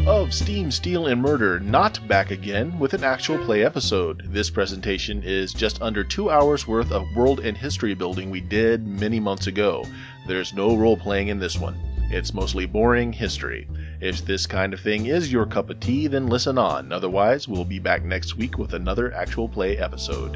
of Steam, Steel, and Murder, not back again with an actual play episode. This presentation is just under 2 hours worth of world and history building we did many months ago. There's no role-playing in this one. It's mostly boring history. If this kind of thing is your cup of tea, then listen on. Otherwise, we'll be back next week with another actual play episode.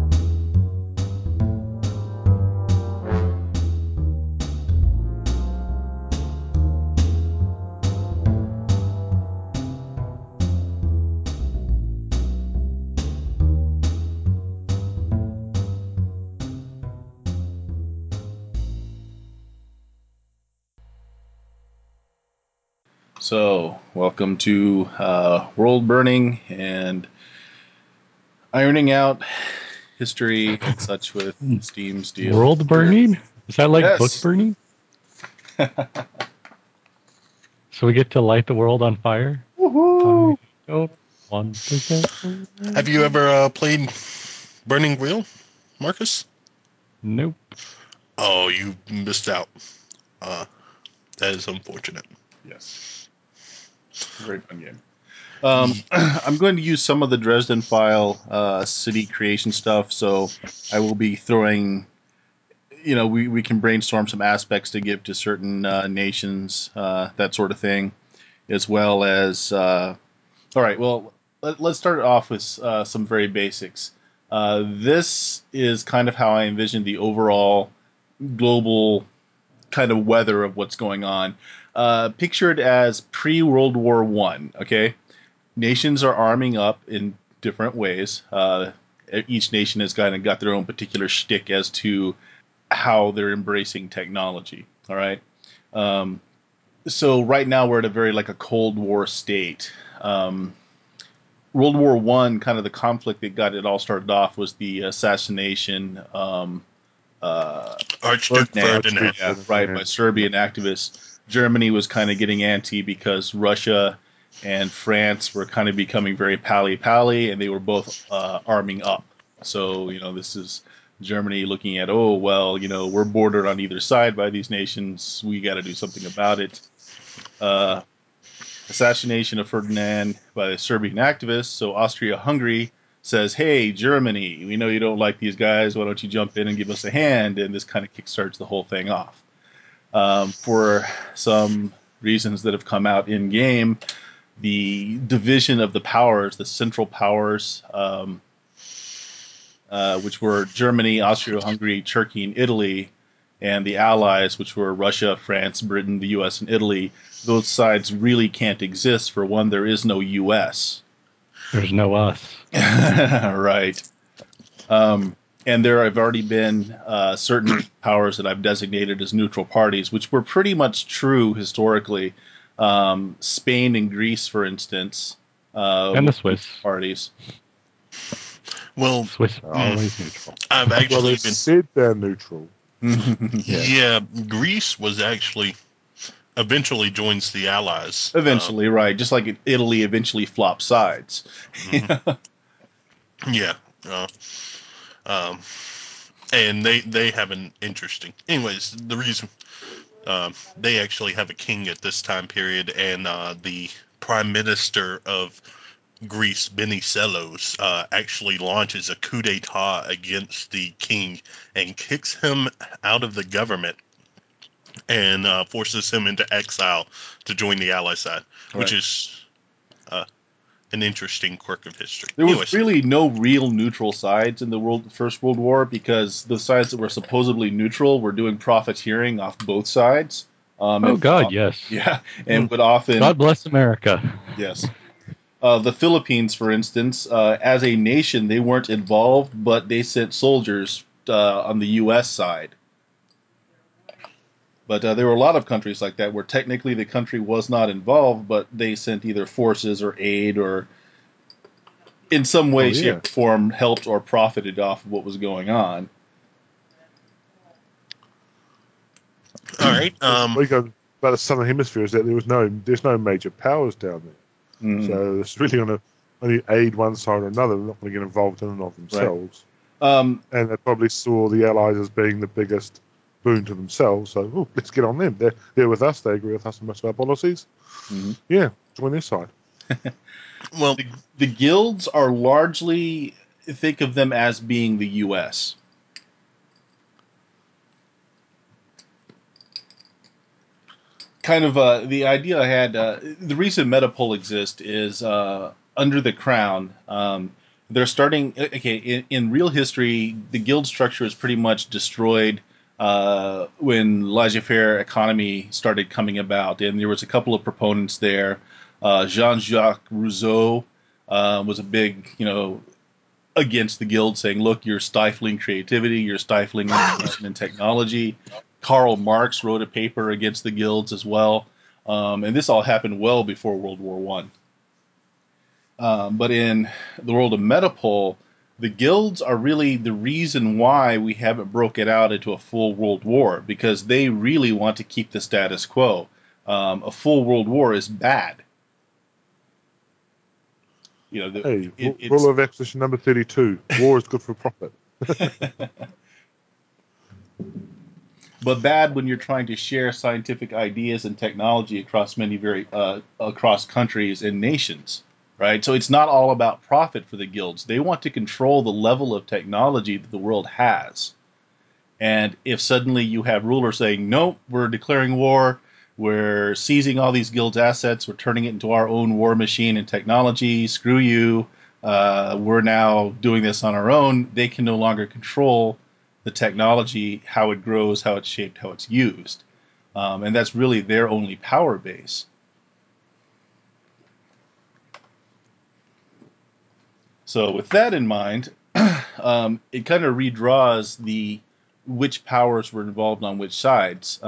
So, welcome to World Burning and Ironing Out History and such with Steam, Steel. World burning? Is that like Yes. book burning? So we get to light the world on fire? Woohoo! I don't want to get Have you ever played Burning Wheel, Marcus? Nope. Oh, you missed out. That is unfortunate. Yes. Very fun game. I'm going to use some of the Dresden File city creation stuff, so I will be throwing, we can brainstorm some aspects to give to certain nations, that sort of thing, as well as, all right, well, let's start off with some very basics. This is kind of how I envision the overall global kind of weather of what's going on. Picture it as pre-World War I, okay? Nations are arming up in different ways. Each nation has kind of got their own particular shtick as to how they're embracing technology, all right? So right now we're at a very like a Cold War state. World War I, kind of the conflict that got it all started off was the assassination Archduke Ferdinand. Yeah, right, by Serbian activists. Germany was kind of getting anti because Russia and France were kind of becoming very pally-pally, and they were both arming up. So, this is Germany looking at, we're bordered on either side by these nations. We got to do something about it. Assassination of Ferdinand by the Serbian activists. So Austria-Hungary says, hey, Germany, we know you don't like these guys. Why don't you jump in and give us a hand? And this kind of kickstarts the whole thing off. For some reasons that have come out in game, the division of the powers, the central powers, which were Germany, Austria-Hungary, Turkey, and Italy, and the allies, which were Russia, France, Britain, the U.S., and Italy, those sides really can't exist. For one, there is no U.S. There's no us. Right. And there have already been certain powers that I've designated as neutral parties, which were pretty much true historically. Spain and Greece, for instance. And the Swiss. Parties. Well, Swiss are always neutral. I've actually they said they're neutral. Yeah, Greece was actually eventually joins the Allies. Eventually, right. Just like Italy eventually flopped sides. Yeah. And they have an interesting... Anyways, the reason... they actually have a king at this time period, and the prime minister of Greece, Venizelos, actually launches a coup d'etat against the king and kicks him out of the government and forces him into exile to join the ally side, which is an interesting quirk of history. There was really no real neutral sides in the First World War, because the sides that were supposedly neutral were doing profiteering off both sides. Yes. Yeah, and would often... God bless America. Yes. The Philippines, for instance, as a nation, they weren't involved, but they sent soldiers on the U.S. side. But there were a lot of countries like that where technically the country was not involved, but they sent either forces or aid or in some way, shape, or form helped or profited off of what was going on. All right. What you go about the Southern Hemisphere is that there's no major powers down there. Mm-hmm. So it's really going to only aid one side or another. They're not going to get involved in and of themselves. Right. And they probably saw the Allies as being the biggest boon to themselves. So let's get on them. They're with us. They agree with us on most of our policies. Mm-hmm. Yeah. join this side. Well, The guilds are largely, think of them as being the U.S. Kind of the idea I had, the reason Metapole exists is under the crown. They're starting. Okay, in real history, the guild structure is pretty much destroyed when laissez-faire economy started coming about, and there was a couple of proponents there. Jean-Jacques Rousseau was a big, against the guild, saying, "Look, you're stifling creativity, you're stifling innovation and technology." Karl Marx wrote a paper against the guilds as well, and this all happened well before World War One. But in the world of Metapole, the guilds are really the reason why we haven't broke it out into a full world war, because they really want to keep the status quo. A full world war is bad. Rule of exposition number 32: war is good for profit. But bad when you're trying to share scientific ideas and technology across across countries and nations, right? So it's not all about profit for the guilds. They want to control the level of technology that the world has. And if suddenly you have rulers saying, "Nope, we're declaring war, we're seizing all these guilds' assets, we're turning it into our own war machine and technology, screw you, we're now doing this on our own," they can no longer control the technology, how it grows, how it's shaped, how it's used. And that's really their only power base. So with that in mind, it kind of redraws which powers were involved on which sides.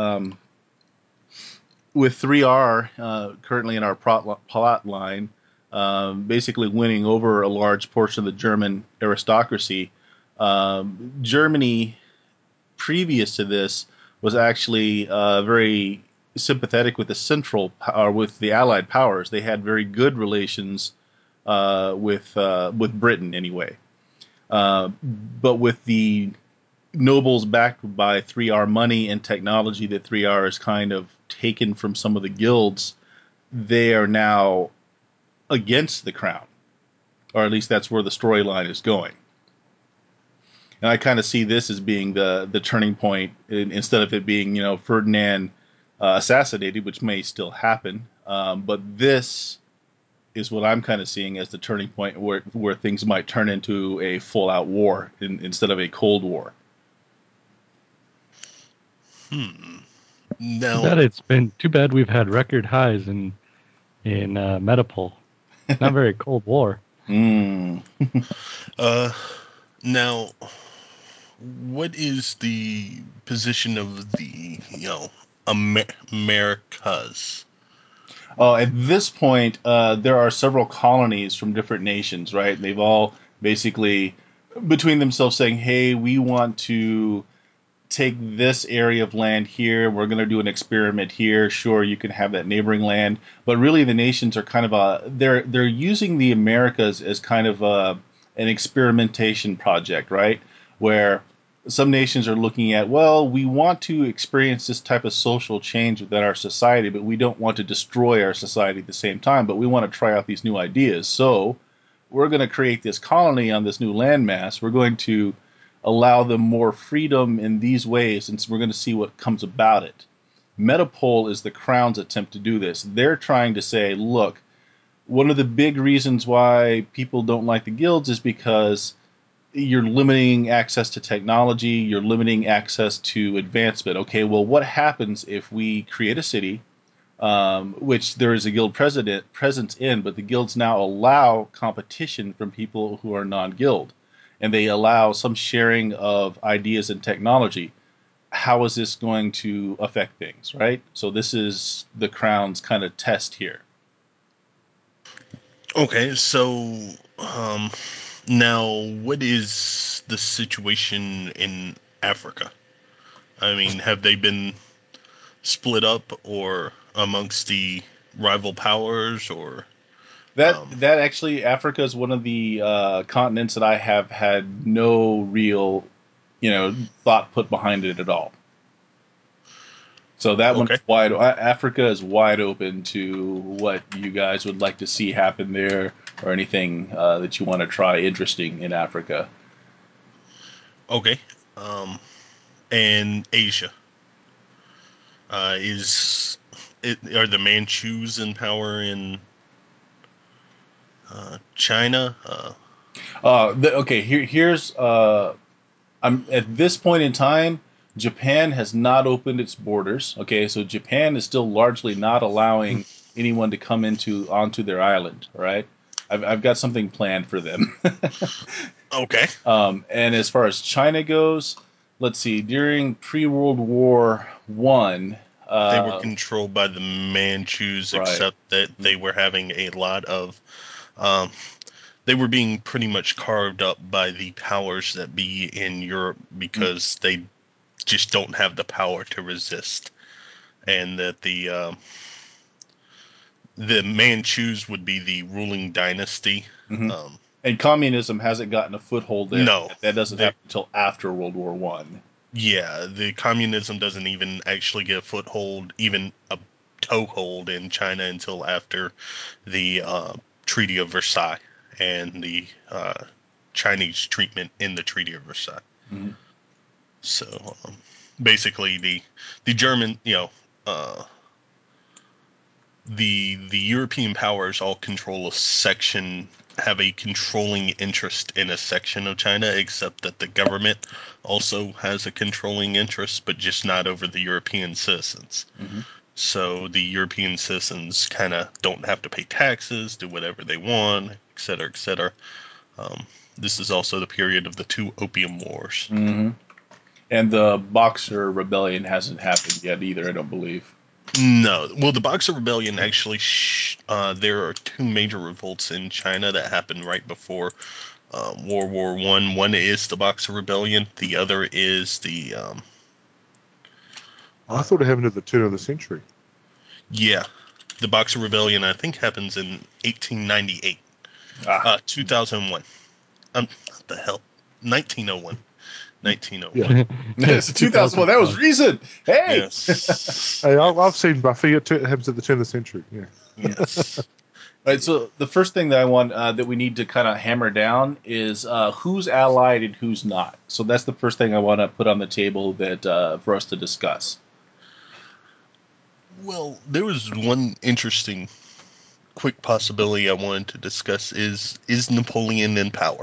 With 3R currently in our plot line, basically winning over a large portion of the German aristocracy, Germany, previous to this, was actually very sympathetic with the Central Power, with the Allied powers. They had very good relations with Britain, anyway. But with the nobles backed by 3R money and technology that 3R has kind of taken from some of the guilds, they are now against the crown, or at least that's where the storyline is going. And I kind of see this as being the turning point, instead of it being, Ferdinand assassinated, which may still happen. But this is what I'm kind of seeing as the turning point where things might turn into a full-out war instead of a Cold War. No. It's been too bad we've had record highs in Metapole. Not very Cold War. Now, what is the position of the Americas? At this point, there are several colonies from different nations, right? They've all basically, between themselves, saying, "Hey, we want to take this area of land here. We're going to do an experiment here. Sure, you can have that neighboring land." But really, the nations are kind of they're using the Americas as kind of an experimentation project, right? Where some nations are looking at, well, we want to experience this type of social change within our society, but we don't want to destroy our society at the same time, but we want to try out these new ideas. So we're going to create this colony on this new landmass. We're going to allow them more freedom in these ways, and so we're going to see what comes about it. Metapole is the Crown's attempt to do this. They're trying to say, look, one of the big reasons why people don't like the guilds is because you're limiting access to technology, you're limiting access to advancement. Okay, well, what happens if we create a city, which there is a guild presence in, but the guilds now allow competition from people who are non-guild, and they allow some sharing of ideas and technology. How is this going to affect things, right? So this is the Crown's kind of test here. Okay, so now what is the situation in Africa? I mean, have they been split up or amongst the rival powers, or that actually, Africa is one of the continents that I have had no real thought put behind it at all. So that one's Okay. wide. Africa is wide open to what you guys would like to see happen there, or anything that you want to try interesting in Africa. Okay. And Asia are the Manchus in power in China? Okay, here's I'm at this point in time. Japan has not opened its borders. Okay, so Japan is still largely not allowing anyone to come onto their island. All right, I've got something planned for them. Okay. And as far as China goes, let's see. During pre-World War One, They were controlled by the Manchus, right. except that they were having a lot of. Um, they were being pretty much carved up by the powers that be in Europe because they just don't have the power to resist, and that the Manchus would be the ruling dynasty. Mhm. Um, And communism hasn't gotten a foothold there. no, That doesn't they happen until after World War One. yeah, the communism doesn't even actually get a foothold, even a toehold in China until after the Treaty of Versailles and the Chinese treatment in the Treaty of Versailles. Mhm. So basically, the German, the European powers all control a section, have a controlling interest in a section of China, except that the government also has a controlling interest, but just not over the European citizens. Mhm. So the European citizens kind of don't have to pay taxes, do whatever they want, et cetera, et cetera. This is also the period of the two Opium Wars. Mhm. And the Boxer Rebellion hasn't happened yet either. I don't believe. No, well, the Boxer Rebellion actually, there are two major revolts in China that happened right before World War One. One is the Boxer Rebellion. The other is the I thought it happened at the turn of the century. yeah, the Boxer Rebellion. I think happens in 1898, Ah, 2001. What the hell? 1901. 1901. Yeah. it's 2001. That was recent. Hey. Yes. Hey, I've seen Buffy. It happens at the turn of the century. Yeah. Yes. All right. So the first thing that I want that we need to kind of hammer down is who's allied and who's not. So that's the first thing I want to put on the table that for us to discuss. Well, there was one interesting quick possibility I wanted to discuss is Napoleon in power?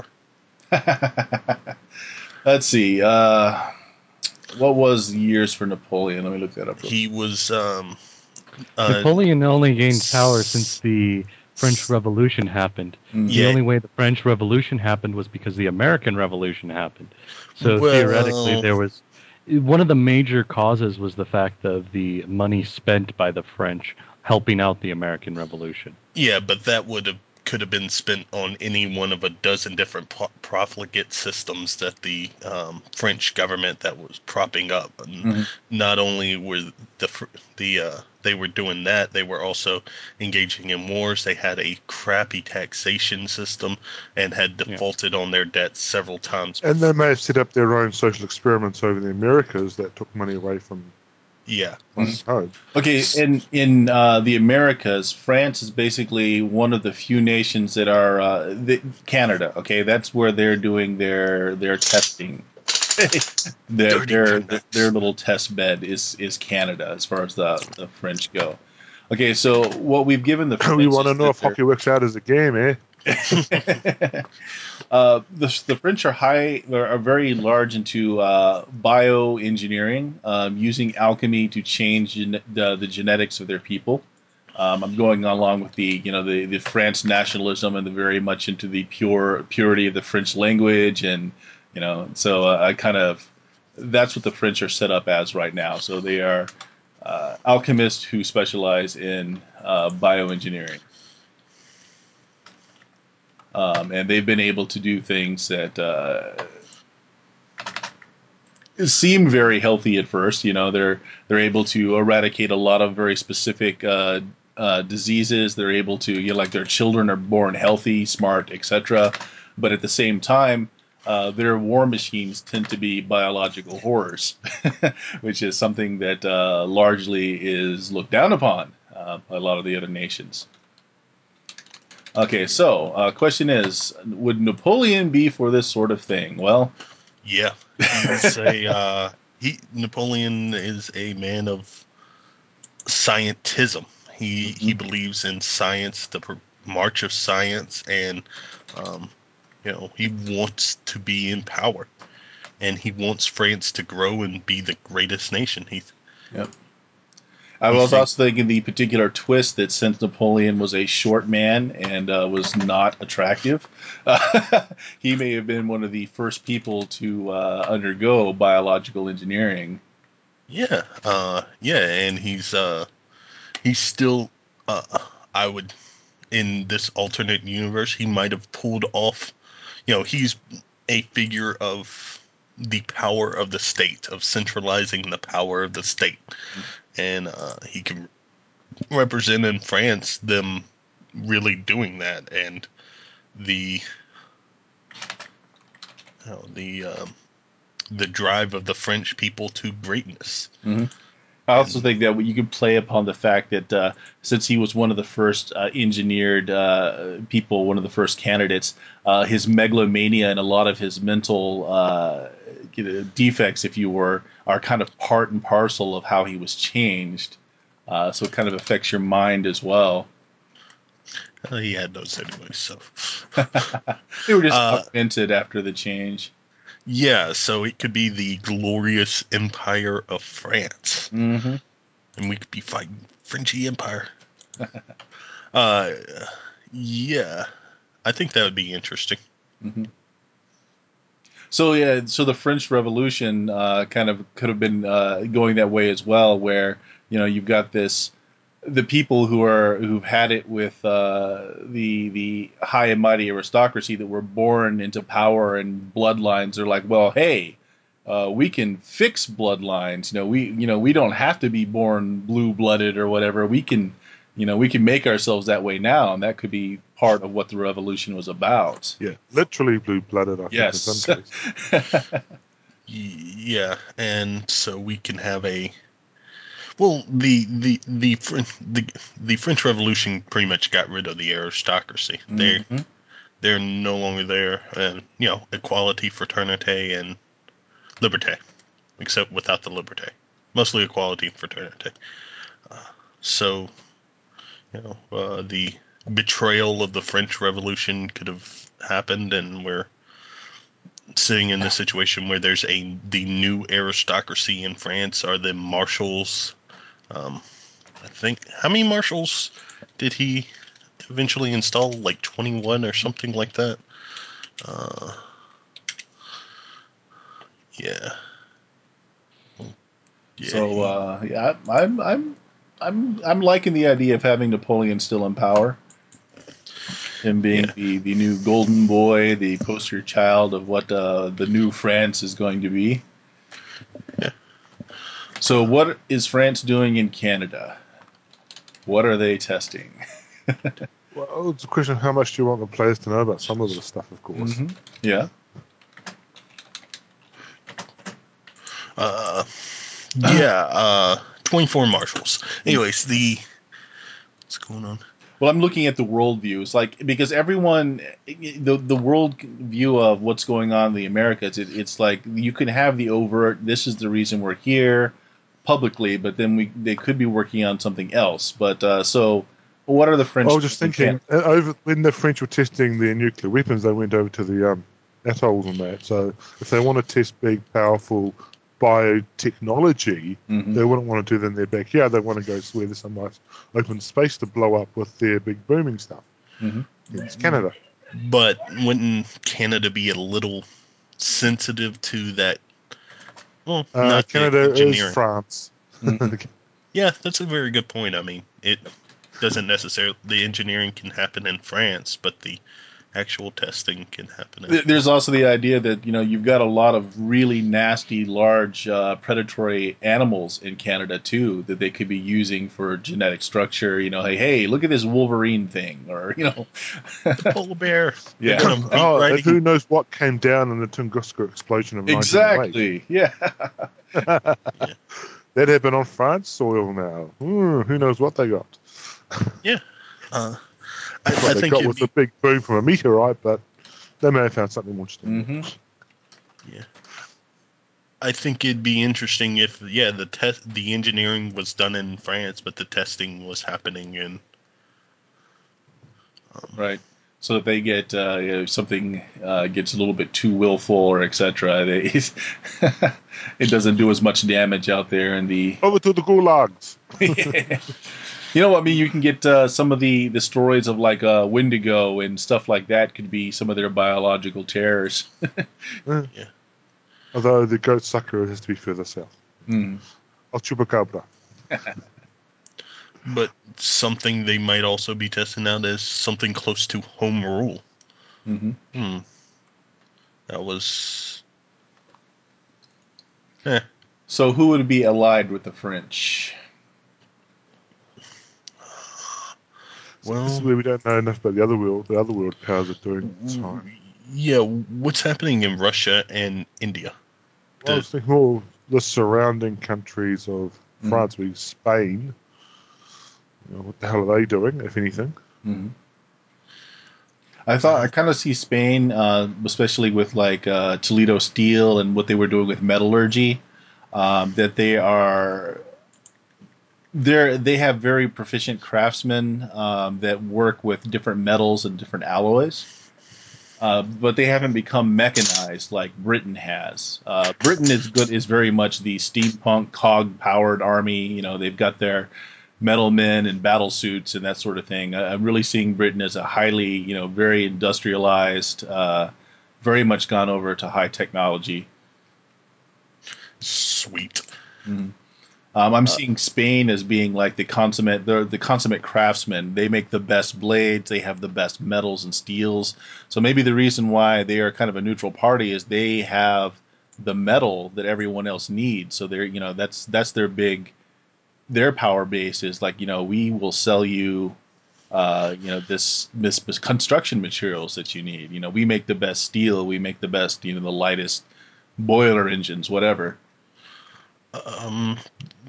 Let's see. What was the years for Napoleon? Let me look that up. Real He was Napoleon only gained power since the French Revolution happened. quick. The yeah, only way the French Revolution happened was because the American Revolution happened. So theoretically, well, there was one of the major causes was the fact of the money spent by the French helping out the American Revolution. yeah, but that could have been spent on any one of a dozen different profligate systems that the French government that was propping up, and Mhm. not only were they were doing that, they were also engaging in wars. They had a crappy taxation system and had Yeah. defaulted on their debts several times And they before. may have set up their own social experiments over the Americas that took money away from Yeah, home. Okay, in the Americas, France is basically one of the few nations that are Canada. Okay, that's where they're doing their testing. their, dirty their their Canucks. little test bed is Canada as far as the French go. Okay, so what we've given the We French want to is know that if hockey works out as a game, eh? the French are very large into bioengineering, using alchemy to change the genetics of their people. I'm going along with the France nationalism and the very much into the purity of the French language, and so I kind of that's what the French are set up as right now. So they are alchemists who specialize in bioengineering. And they've been able to do things that seem very healthy at first. They're able to eradicate a lot of very specific diseases. They're able to, like their children are born healthy, smart, etc. But at the same time, their war machines tend to be biological horrors, which is something that largely is looked down upon by a lot of the other nations. Okay, so question is, would Napoleon be for this sort of thing? Well, Yeah, Napoleon is a man of scientism. He believes in science, the march of science, and he wants to be in power, and he wants France to grow and be the greatest nation. Yep. I was also thinking the particular twist that since Napoleon was a short man and was not attractive, he may have been one of the first people to undergo biological engineering. Yeah, and he's still, I would, in this alternate universe, he might have pulled off, he's a figure of the power of the state, of centralizing the power of the state. And he can represent in France them really doing that, and the drive of the French people to greatness. Mm-hmm. I also think that you could play upon the fact that since he was one of the first engineered people, one of the first candidates, his megalomania and a lot of his mental defects, if you were, are kind of part and parcel of how he was changed. So it kind of affects your mind as well. He had those anyway, so. They were just augmented after the change. Yeah, so it could be the glorious empire of France. Mm-hmm. And we could be fighting Frenchy Empire. Yeah, I think that would be interesting. Mm-hmm. So the French Revolution kind of could have been going that way as well, where you've got the people who've had it with the high and mighty aristocracy that were born into power and bloodlines are like, well, hey, we can fix bloodlines. We don't have to be born blue blooded or whatever. We can make ourselves that way now, and that could be part of what the revolution was about. Yeah, literally blue-blooded, I think, in some cases. Yeah, and so we can have the French Revolution pretty much got rid of the aristocracy. Mm-hmm. They're no longer there, and equality, fraternity, and liberté, except without the liberté. Mostly equality and fraternity. So the betrayal of the French Revolution could have happened, and we're sitting in this situation where there's the new aristocracy in France are the marshals. I think, how many marshals did he eventually install? Like 21 or something like that. Yeah. So I'm liking the idea of having Napoleon still in power. Him being the new golden boy, the poster child of what the new France is going to be. Yeah. So what is France doing in Canada? What are they testing? Well, it's a question of how much do you want the players to know about some of the stuff, of course. Mm-hmm. Yeah. 24 marshals. Anyways, what's going on? Well, I'm looking at the world view. It's like, because everyone, the world view of what's going on in the Americas, it's like you can have the overt, this is the reason we're here publicly, but then they could be working on something else. But so what are the French? I was just thinking, when the French were testing their nuclear weapons, they went over to the atolls and that. So if they want to test big, powerful biotechnology, they wouldn't want to do that in their backyard. They want to go where there's some nice open space to blow up with their big booming stuff. Mm-hmm. It's Canada. But wouldn't Canada be a little sensitive to that? Well, not Canada engineering. is France. Mm-hmm. Yeah, that's a very good point. I mean, it doesn't necessarily, the engineering can happen in France, but the actual testing can happen. There's also the idea that you've got a lot of really nasty, large predatory animals in Canada too that they could be using for genetic structure. Hey, look at this Wolverine thing, or The polar bear. Yeah. They're gonna be Oh, and riding- who knows what came down in the Tunguska explosion of 1908? exactly, yeah. That happened on France soil now. Who knows what they got? Yeah. I What they think got it'd was be, a big boom from a meteorite, but they may have found something more interesting. Hmm. I think it'd be interesting if the engineering was done in France, but the testing was happening in Right. So if they get something gets a little bit too willful or etc., it doesn't do as much damage out there in the. Over to the gulags. I mean, you can get some of the stories of like Wendigo and stuff like that could be some of their biological terrors. Yeah. Although the goat sucker has to be further south. Mm. El Chupacabra. But something they might also be testing out is something close to home rule. Hmm. That was. So who would be allied with the French? So this is Well, where we don't know enough about the other world powers are doing at the time. yeah, what's happening in Russia and India? Well, I was thinking more the surrounding countries of Mm. France, being Spain. What the hell are they doing, if anything? Hmm. I kind of see Spain, especially with like Toledo Steel and what they were doing with metallurgy, that they have very proficient craftsmen that work with different metals and different alloys. But they haven't become mechanized like Britain has. Britain is very much the steampunk cog powered army. They've got their metal men and battle suits and that sort of thing. I'm really seeing Britain as a highly, very industrialized, very much gone over to high technology. Sweet. Mhm. I'm seeing Spain as being like the consummate craftsmen. They make the best blades. They have the best metals and steels. So maybe the reason why they are kind of a neutral party is they have the metal that everyone else needs. So that's their power base is like, we will sell you, this construction materials that you need. We make the best steel. We make the best, the lightest boiler engines, whatever. Um,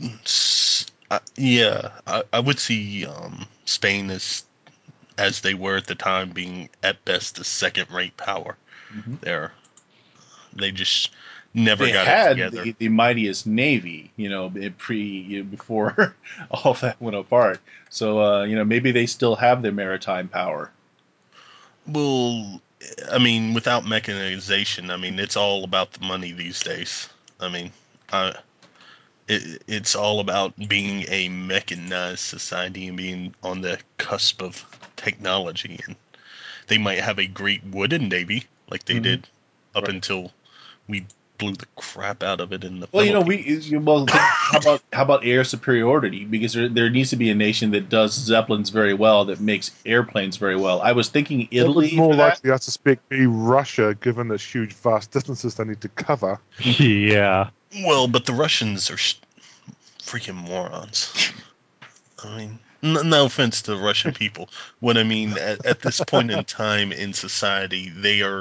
yeah, I would see Spain as they were at the time being at best a second-rate power. Mm-hmm. They just never They got it had together. the mightiest navy, before all that went apart. So, maybe they still have their maritime power. Well, I mean, without mechanization, I mean, it's all about the money these days. I mean, it's all about being a mechanized society and being on the cusp of technology. And they might have a great wooden navy like they Mhm. did up Right. until we blew the crap out of it in the Well, Philippines. how about air superiority? Because there needs to be a nation that does zeppelins very well, that makes airplanes very well. I was thinking That would Italy more for that. likely, I suspect, be Russia, given the huge, vast distances they need to cover. Yeah. Well, but the Russians are freaking morons. I mean, no offense to Russian people. What I mean, at this point in time in society, they are.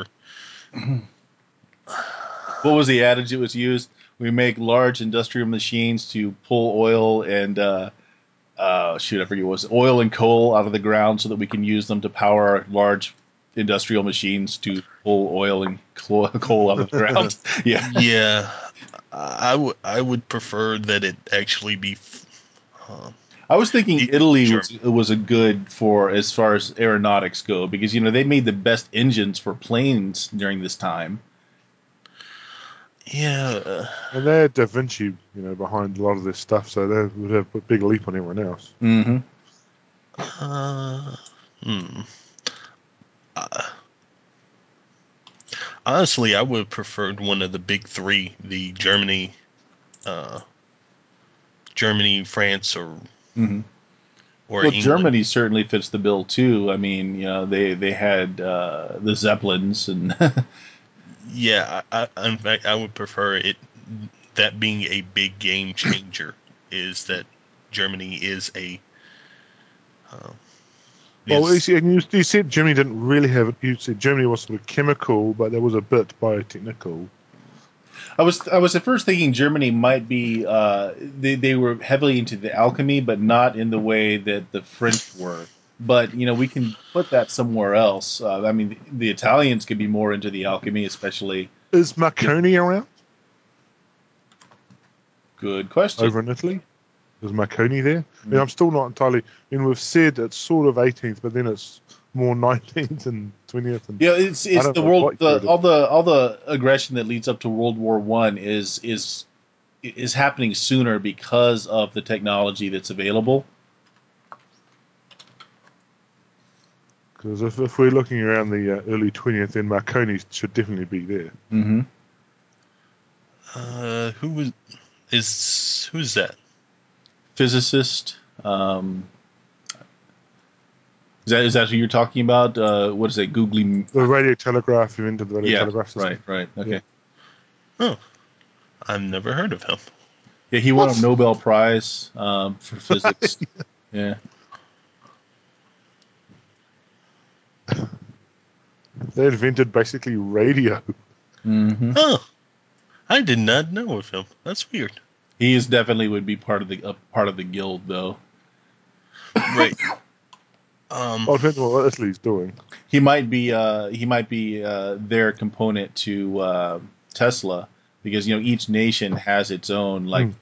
What was the adage that was used? We make large industrial machines to pull oil and shoot, I forget what it was, oil and coal out of the ground so that we can use them to power large industrial machines to pull oil and coal out of the ground. Yeah. Yeah, I would prefer that it actually be. Um, I was thinking Italy Sure. was a good for as far as aeronautics go because they made the best engines for planes during this time. yeah, And they had Da Vinci, behind a lot of this stuff, so they would have a big leap on everyone else. Mm-hmm. uh, hmm. Uh, Honestly, I would have preferred one of the big three, the Germany, France, or Mm-hmm. or Well, England. Germany certainly fits the bill too. I mean, they had the Zeppelins and Yeah, in fact, I would prefer it that being a big game changer is that Germany is a uh, Well, is and you said Germany didn't really have it. You said Germany was sort of chemical, but there was a bit biotechnical. I was at first thinking Germany might be they were heavily into the alchemy, but not in the way that the French were. But we can put that somewhere else. I mean, the Italians could be more into the alchemy, especially. Is Marconi around Good question. over in Italy? Is Marconi there? I mean, I'm still not entirely. I mean, we've said it's sort of 18th, but then it's more 19th and 20th. And Yeah, it's I don't the know world what year it is. all the aggression that leads up to World War One is happening sooner because of the technology that's available. Because if we're looking around the early 20th, then Marconi should definitely be there. Mm-hmm. who's that? Physicist. Is that who you're talking about? What is it? Googly. The radio telegraph, you invented the radio Yeah. telegraph system. Right. Okay. Oh, I've never heard of him. Yeah, he won a Nobel Prize for physics. Yeah. They invented basically radio. Mm-hmm. Oh, I did not know of him. That's weird. He is definitely would be part of the guild, though. Right. Well, it depends on what Italy's doing. He might be their component to Tesla because each nation has its own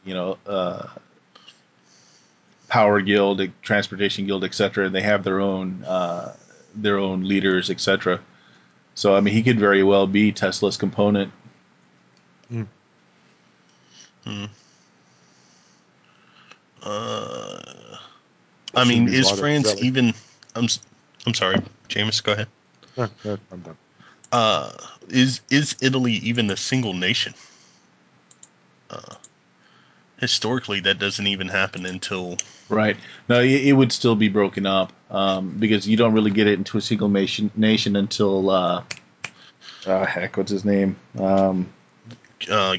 power guild, transportation guild, etc. And they have their own leaders, etc. So I mean, he could very well be Tesla's component. Hmm. I mean, Shouldn't be is right up his France alley. even? I'm s- I'm sorry, James. Go ahead. No, I'm done. Is Italy even a single nation? Historically, that doesn't even happen until Right. No, it would still be broken up because you don't really get it into a single nation until heck, what's his name? uh,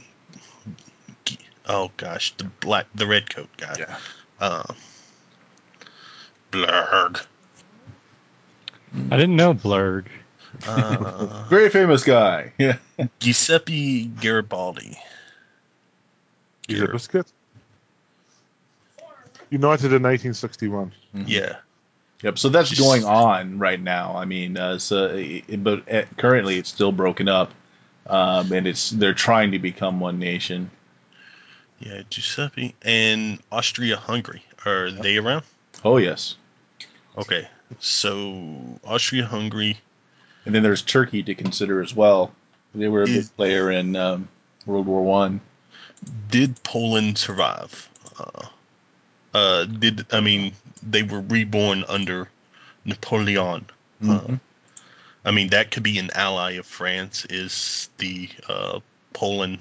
oh gosh, the red coat guy. Yeah. Uh, Blurg. I didn't know Blurg. Very famous guy. Yeah. Giuseppe Garibaldi. He's a biscuit. United in 1861. Yeah. Yep. So that's Just- going on right now. I mean, but currently it's still broken up, and they're trying to become one nation. Yeah, Giuseppe and Austria-Hungary. Are they around? Oh yes. Okay. So Austria-Hungary And then there's Turkey to consider as well. They were a big is player in World War One. did Poland survive? I mean they were reborn under Napoleon? Mm-hmm. I mean that could be an ally of France. Is the Poland?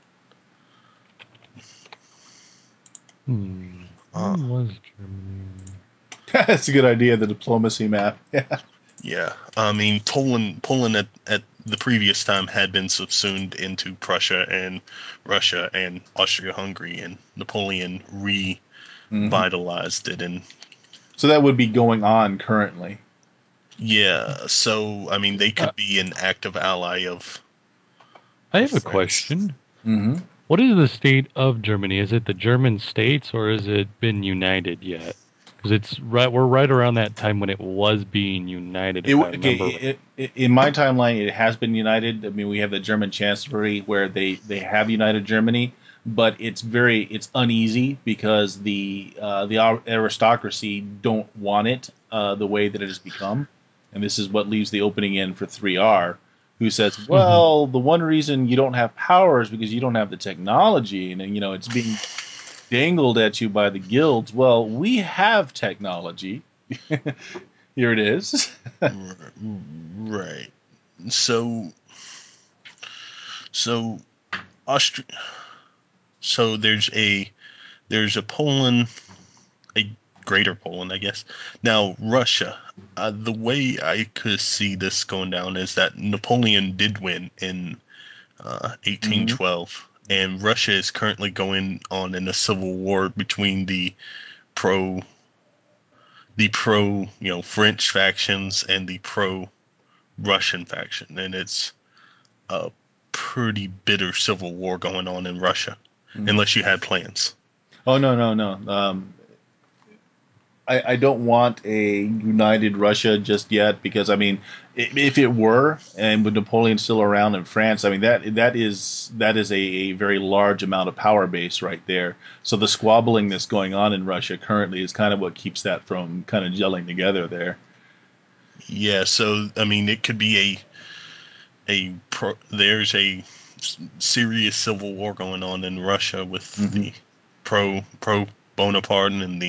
When was Germany? That's a good idea. The diplomacy map. Yeah. Yeah, I mean Poland at the previous time had been subsumed into Prussia and Russia and Austria-Hungary, and Napoleon Mm-hmm. revitalized it. And So that would be going on currently. yeah, so I mean they could be an active ally of I have a France. question. Mm-hmm. What is the state of Germany? Is it the German states, or has it been united yet? Because we're right around that time when it was being united, if I remember right. In my timeline, it has been united. I mean, we have the German Chancellery where they have united Germany, but it's uneasy because the aristocracy don't want it the way that it has become, and this is what leaves the opening in for 3R, who says, "Well, the one reason you don't have power is because you don't have the technology, and it's being dangled at you by the guilds. Well, we have technology." Here it is. Right. So so Austria. So there's a Poland, a Greater Poland, I guess. Now, Russia. The way I could see this going down is that Napoleon did win in 1812, and Russia is currently going on in a civil war between pro, French factions and the pro Russian faction, and it's a pretty bitter civil war going on in Russia, unless you had plans. Oh no. I don't want a united Russia just yet because I mean, if it were, and with Napoleon still around in France, I mean that is a very large amount of power base right there. So the squabbling that's going on in Russia currently is kind of what keeps that from kind of gelling together there. Yeah, so I mean, it could be there's a serious civil war going on in Russia with the pro Bonaparte and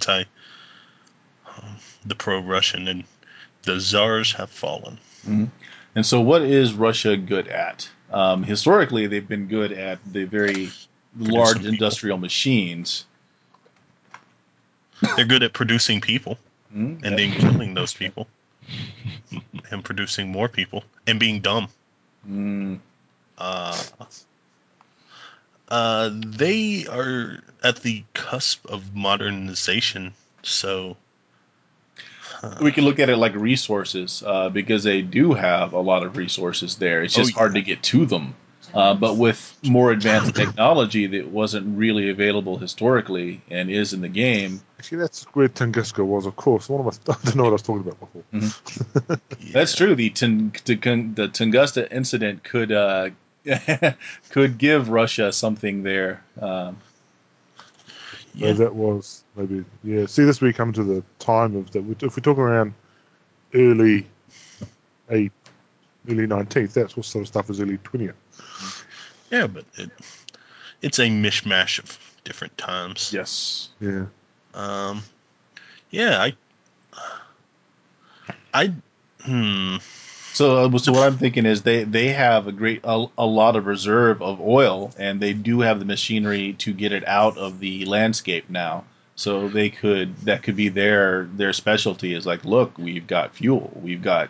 the pro Russian, and the czars have fallen. And so, what is Russia good at? Historically, they've been good at the very large industrial machines. They're good at producing people and then killing those people and producing more people and being dumb. They are at the cusp of modernization, so We can look at it like resources because they do have a lot of resources there. It's just hard to get to them. But with more advanced technology that wasn't really available historically and is in the game. Actually, that's where Tunguska was, of course. I don't know what I was talking about before. That's true. The Tunguska incident could could give Russia something there. So that was maybe, See, this we come to the time of that. If we talk around early 19th, that's what sort of stuff is early 20th. Yeah, but it's a mishmash of different times. Yes. Yeah. Yeah. So what I'm thinking is they have a lot of reserve of oil, and they do have the machinery to get it out of the landscape now. So that could be their specialty is like, look, we've got fuel, we've got,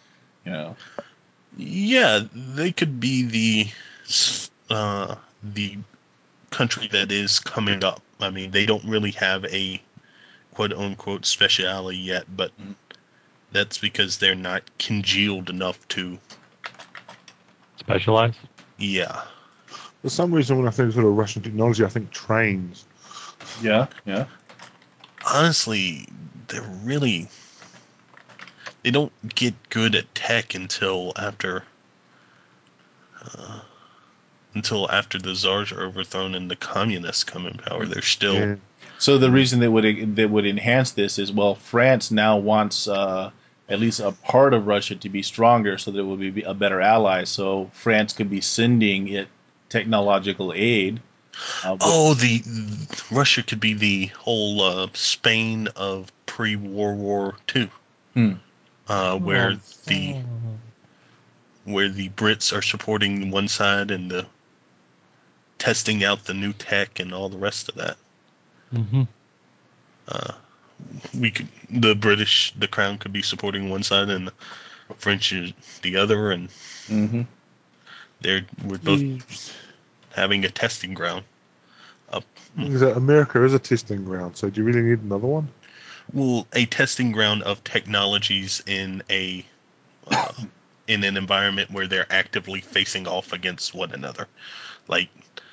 Yeah, they could be the country that is coming up. I mean, they don't really have a quote unquote speciality yet, but that's because they're not congealed enough to specialize. Yeah. For some reason, when I think sort of Russian technology, I think trains. Yeah. Honestly, they don't get good at tech until after the czars are overthrown and the communists come in power. They're still. Yeah. So the reason that would enhance this is, well, France now wants at least a part of Russia to be stronger, so that it would be a better ally. So France could be sending it technological aid. Russia could be the whole Spain of pre-World War II, where the Brits are supporting one side and the testing out the new tech and all the rest of that. The Crown could be supporting one side and the French is the other, and we're both having a testing ground. America is a testing ground, so do you really need another one? Well, a testing ground of technologies in an environment where they're actively facing off against one another. Like,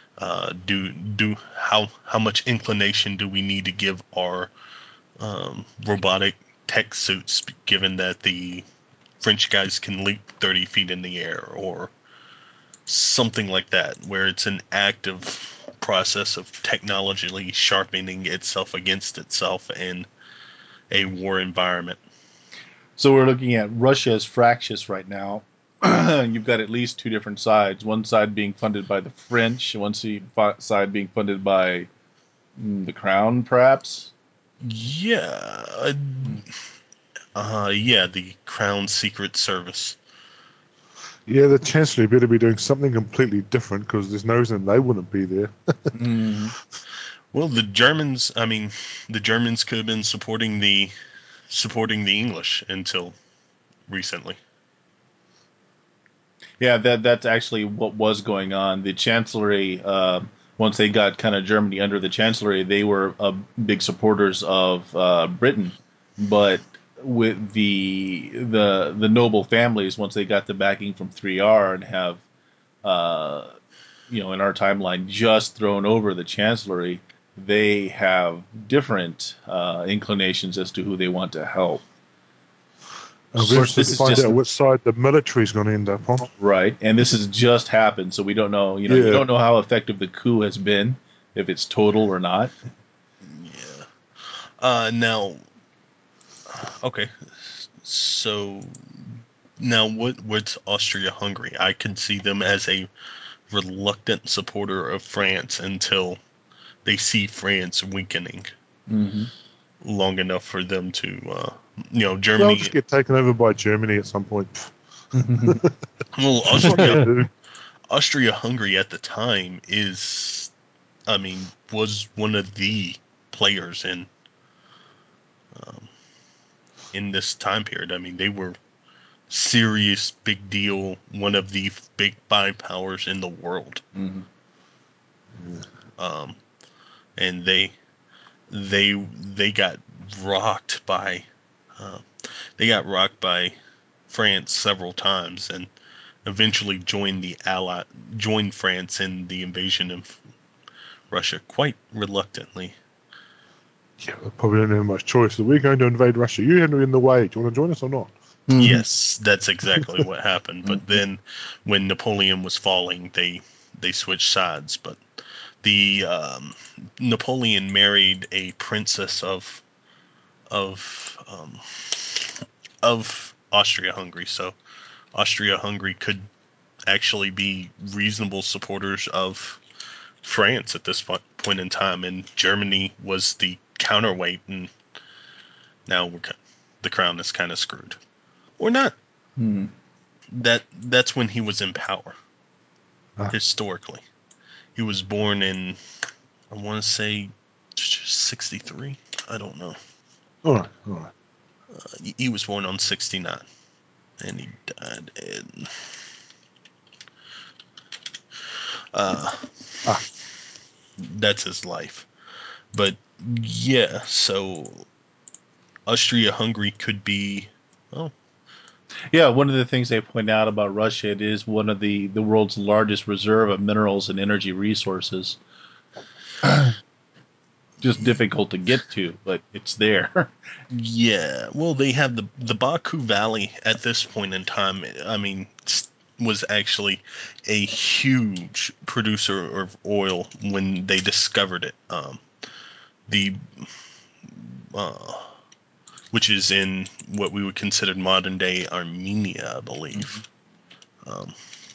how much inclination do we need to give our robotic tech suits, given that the French guys can leap 30 feet in the air, or something like that, where it's an active process of technologically sharpening itself against itself in a war environment. So we're looking at Russia as fractious right now. You've got at least two different sides. One side being funded by the French, one side being funded by the Crown, perhaps. Yeah. The Crown Secret Service. Yeah, the Chancellery better be doing something completely different because there's no reason they wouldn't be there. Well, the Germans. I mean, the Germans could have been supporting the English until recently. Yeah, that's actually what was going on. The Chancellery, once they got kind of Germany under the Chancellery, they were big supporters of Britain, but with the noble families, once they got the backing from 3R and have, uh, in our timeline, just thrown over the Chancellery, they have different inclinations as to who they want to help. I'll Of be course, interested this to is find just out which side the military's going to end up on. right, and this has just happened, so we don't know. You Yeah. don't know how effective the coup has been, if it's total or not. Yeah. Now, okay. So now, what's Austria-Hungary? I can see them as a reluctant supporter of France until they see France weakening Mm-hmm. long enough for them to, They'll Germany. just get taken over by Germany at some point. Well, That's what they do. Austria-Hungary at the time was one of the players in this time period. I mean, they were serious, big deal, one of the big five powers in the world. Mm-hmm. Um, and they got rocked by uh, France several times, and eventually joined France in the invasion of Russia quite reluctantly. Yeah, they probably don't have much choice. We're going to invade Russia. You have to be in the way. Do you want to join us or not? Yes, that's exactly what happened. But Mhm. then, when Napoleon was falling, they switched sides. But the Napoleon married a princess of um, of Austria-Hungary, so Austria-Hungary could actually be reasonable supporters of France at this point in time, and Germany was the counterweight, and now the crown is kind of screwed, or not. Mm-hmm. That's when he was in power. Ah. Historically, he was born in, I want to say, 63. I don't know. All right, all right. He was born on 69, and he died in. Uh, Ah. that's his life. But yeah, so Austria-Hungary could be. Oh, Yeah, one of the things they point out about Russia, it is one of the world's largest reserve of minerals and energy resources. Just difficult to get to, but it's there. yeah. Well, they have the Baku Valley at this point in time. I mean, was actually a huge producer of oil when they discovered it. The uh, which is in what we would consider modern day Armenia, I believe. Um,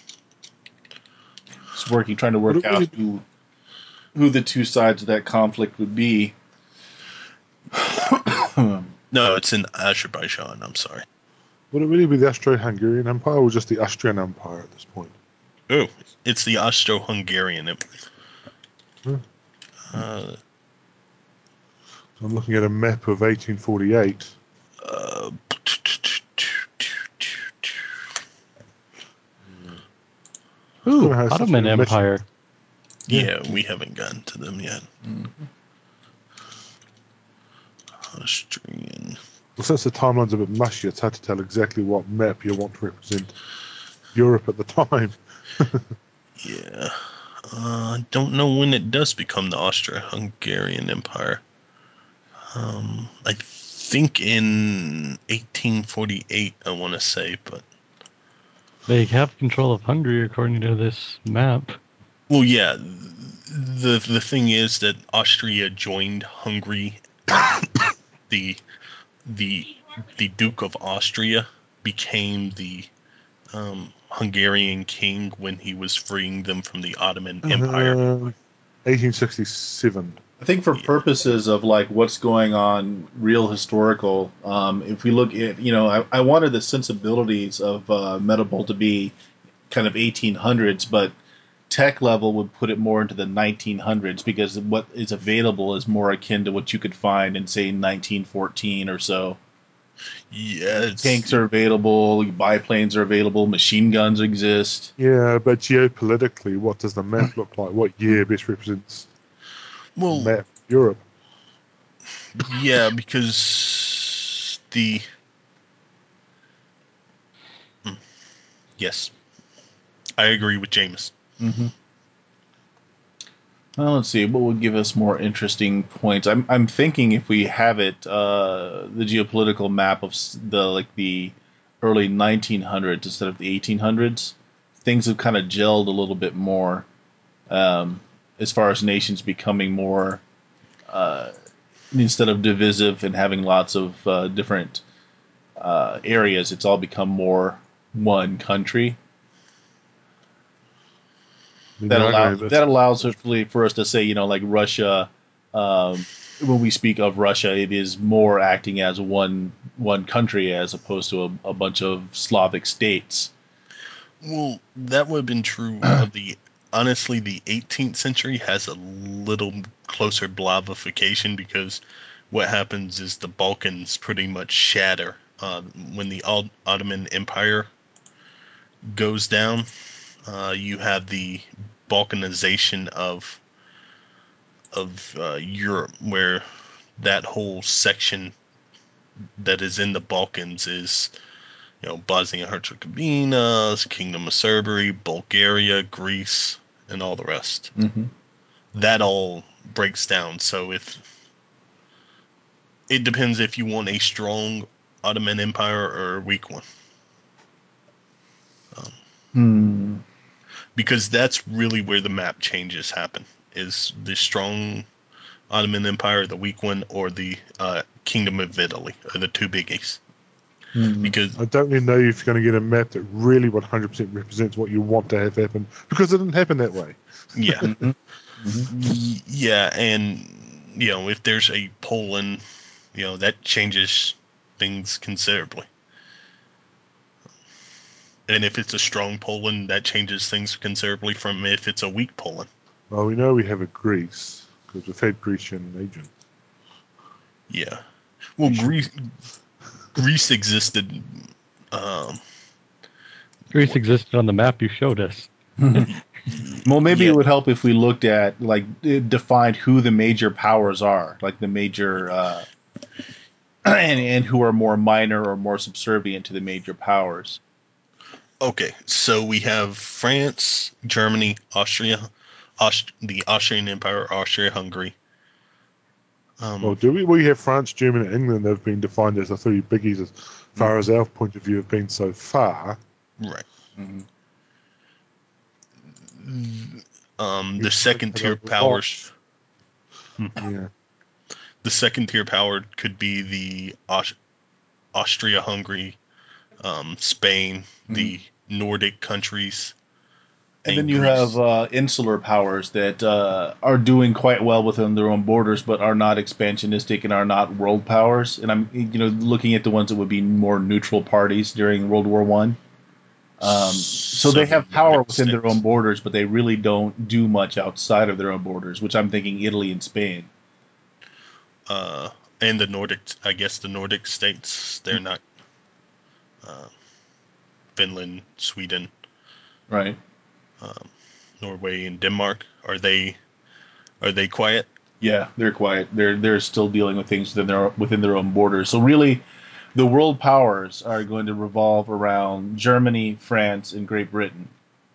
It's trying to Would work it out really, who the two sides of that conflict would be. no, it's in Azerbaijan. I'm sorry. would it really be the Austro-Hungarian Empire or just the Austrian Empire at this point? Oh, it's the Austro-Hungarian. Hmm. Uh, I'm looking at a map of 1848. uh, It's Ooh, going to have such Ottoman a mission. Empire. yeah, we haven't gotten to them yet. Austrian. Well, since the timeline's a bit mushy, it's hard to tell exactly what map you want to represent Europe at the time. Yeah. I don't know when it does become the Austro-Hungarian Empire. I think in 1848, I want to say, but They have control of Hungary according to this map. well, yeah. The thing is that Austria joined Hungary. the the the Duke of Austria became the Hungarian king when he was freeing them from the Ottoman Empire. 1867. I think for Yeah. purposes of like what's going on, real historical. If we look at, I wanted the sensibilities of Medieval to be kind of 1800s, but tech level would put it more into the 1900s because what is available is more akin to what you could find in, say, 1914 or so. Yeah, Tanks are available, biplanes are available, machine guns exist. Yeah, but geopolitically, what does the map look like? What year best represents the well, map of Europe? yeah, because yes, I agree with Jameis. Mm-hmm. Well, let's see. What would give us more interesting points? I'm thinking if we have it, the geopolitical map of the early 1900s instead of the 1800s, things have kind of gelled a little bit more, as far as nations becoming more, instead of divisive and having lots of different areas. It's all become more one country. That allows hopefully for us to say, like Russia. When we speak of Russia, it is more acting as one country as opposed to a bunch of Slavic states. Well, that would have been true of honestly, the 18th century has a little closer blobification because what happens is the Balkans pretty much shatter when the Ottoman Empire goes down. You have the balkanization of Europe, where that whole section that is in the Balkans is, Bosnia Herzegovina, Kingdom of Serbia, Bulgaria, Greece, and all the rest. Mm-hmm. That all breaks down. So it depends if you want a strong Ottoman Empire or a weak one. Because that's really where the map changes happen, is the strong Ottoman Empire, the weak one, or the Kingdom of Italy are the two biggies. Because I don't really know if you're going to get a map that really 100% represents what you want to have happen, because it didn't happen that way. Yeah. Mm-hmm. Yeah, and if there's a Poland, that changes things considerably. And if it's a strong Poland, that changes things considerably from if it's a weak Poland. Well, we know we have a Greece, because we've had Grecian agents. Yeah. Well, Greece existed. Greece existed on the map you showed us. Well, maybe Yeah. it would help if we looked at defined who the major powers are, like the major and who are more minor or more subservient to the major powers. Okay, so we have France, Germany, Austria, the Austrian Empire, Austria-Hungary. Well, do we? We have France, Germany, and England. They've been defined as the three biggies as far as our point of view have been so far. Right. Mm-hmm. The second tier powers. Yeah. The second tier power could be the Austria-Hungary, Spain, the Nordic countries. And then you Greece. have insular powers that are doing quite well within their own borders, but are not expansionistic and are not world powers. And I'm, looking at the ones that would be more neutral parties during World War One. So they have power within their own borders, but they really don't do much outside of their own borders, which I'm thinking Italy and Spain. And the Nordic, I guess the Nordic states, they're not Finland, Sweden, right? Norway, and Denmark. Are they quiet? Yeah, they're quiet. They're still dealing with things within their own borders. So really, the world powers are going to revolve around Germany, France, and Great Britain.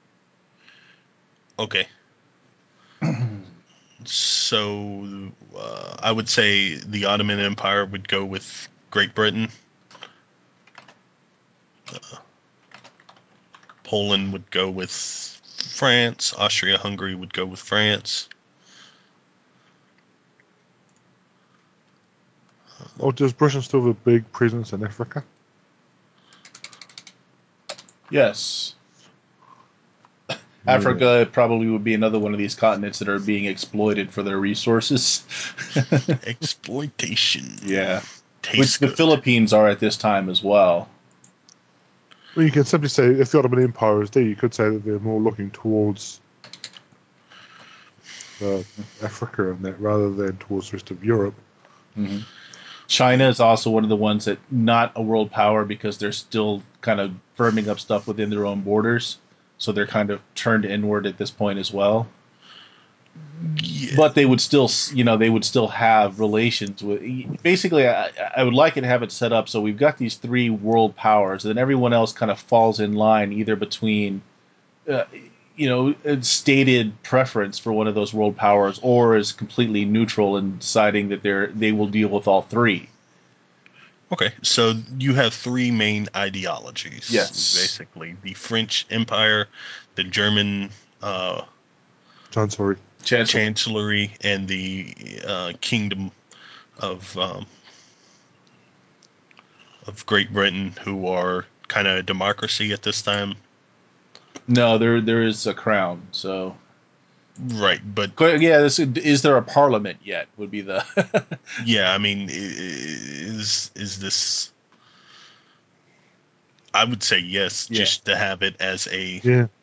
Okay. So I would say the Ottoman Empire would go with Great Britain. Poland would go with France. Austria-Hungary would go with France. Or does Britain still have a big presence in Africa? Yes. Africa probably would be another one of these continents that are being exploited for their resources. Exploitation. Yeah. Tastes Which the good. Philippines are at this time as well. Well, you can simply say if the Ottoman Empire is there, you could say that they're more looking towards Africa and that, rather than towards the rest of Europe. Mm-hmm. China is also one of the ones that not a world power because they're still kind of firming up stuff within their own borders, so they're kind of turned inward at this point as well. Yeah. But they would still, they would still have relations with. Basically, I would like it to have it set up so we've got these three world powers, and then everyone else kind of falls in line either between, a stated preference for one of those world powers, or is completely neutral in deciding that they will deal with all three. Okay, so you have three main ideologies. Yes. Basically, the French Empire, the German Chancellery, and the Kingdom of Great Britain, who are kind of a democracy at this time. No, there is a crown. So right, but yeah, is there a parliament yet? Would be the yeah. I mean, is this? I would say yes, just to have it as a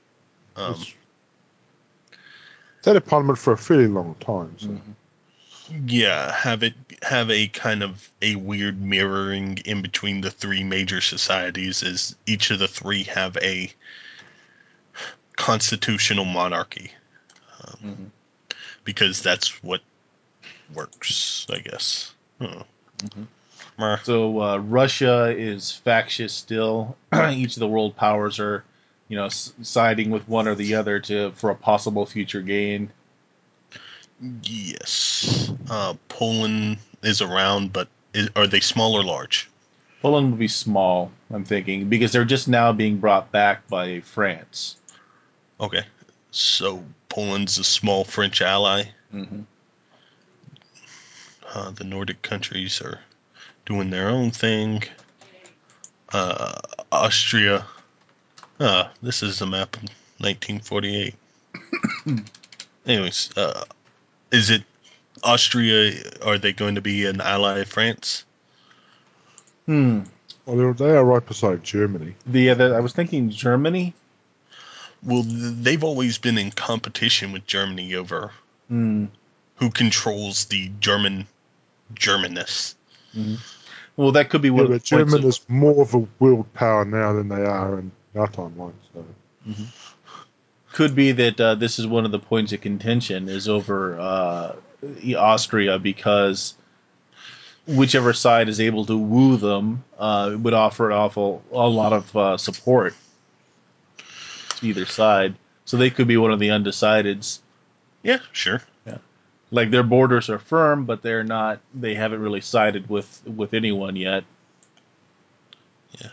had a parliament for a fairly long time. So. Yeah, have a kind of a weird mirroring in between the three major societies, as each of the three have a constitutional monarchy, because that's what works, I guess. So Russia is factious still. Each of the world powers are, siding with one or the other for a possible future gain. Yes. Poland is around, but are they small or large? Poland would be small, I'm thinking, because they're just now being brought back by France. Okay. So Poland's a small French ally. Mm-hmm. The Nordic countries are doing their own thing. Austria. This is a map of 1948. Anyways, is it Austria? Are they going to be an ally of France? Well, they are right beside Germany. I was thinking Germany. Well, they've always been in competition with Germany over who controls the Germanness. Mm-hmm. Well, that could be one of the Germany is more of a world power now than they are in our timeline. So. Mm-hmm. Could be that this is one of the points of contention is over Austria, because whichever side is able to woo them would offer a lot of support to either side. So they could be one of the undecideds. Yeah, sure. Yeah, like their borders are firm, but they're not. They haven't really sided with anyone yet. Yeah.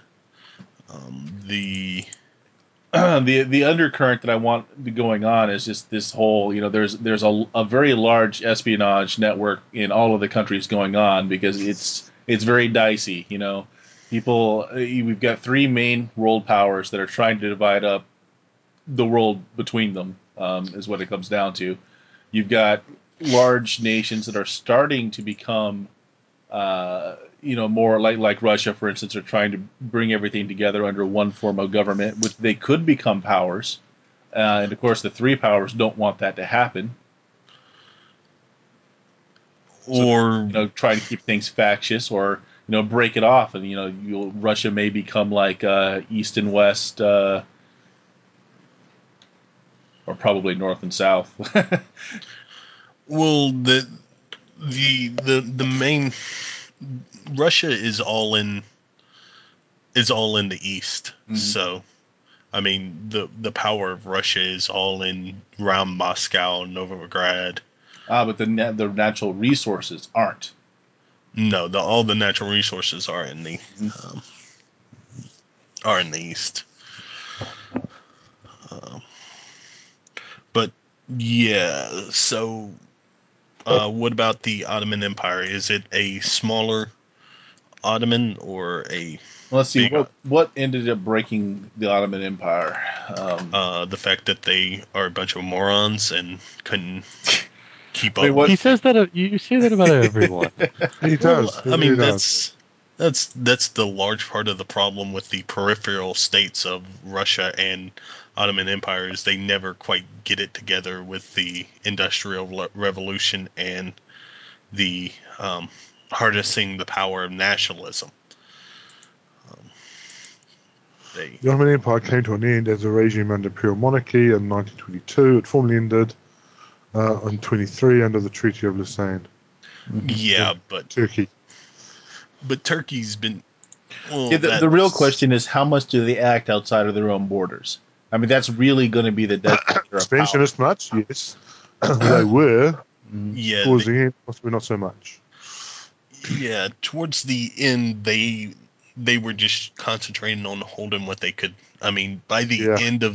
The the undercurrent that I want going on is just this whole, there's a very large espionage network in all of the countries going on, because it's very dicey. People, we've got three main world powers that are trying to divide up the world between them, is what it comes down to. You've got large nations that are starting to become more like Russia, for instance, are trying to bring everything together under one form of government, which they could become powers. And of course, the three powers don't want that to happen. Or try to keep things factious, or break it off, and Russia may become like East and West, or probably North and South. Well, the main Russia is all in the East. Mm-hmm. So, I mean, the power of Russia is all in around Moscow, Novograd. But the natural resources aren't. No, all the natural resources are in the East. But yeah, so what about the Ottoman Empire? Is it a smaller Ottoman or a? Let's see what ended up breaking the Ottoman Empire. The fact that they are a bunch of morons and couldn't keep up. He says that you say that about everyone. He does. Well, I mean, that's That's the large part of the problem with the peripheral states of Russia and Ottoman Empire is they never quite get it together with the Industrial Revolution and the harnessing the power of nationalism. The Ottoman Empire came to an end as a regime under imperial monarchy in 1922. It formally ended on 23 under the Treaty of Lausanne. Yeah, but Turkey. But Turkey's been. Well, Yeah, the real question is how much do they act outside of their own borders? I mean, that's really going to be the designator of power. Expansionist much? Yes. They were. Yeah, Towards the end, possibly not so much. Yeah, towards the end, they were just concentrating on holding what they could. I mean, by the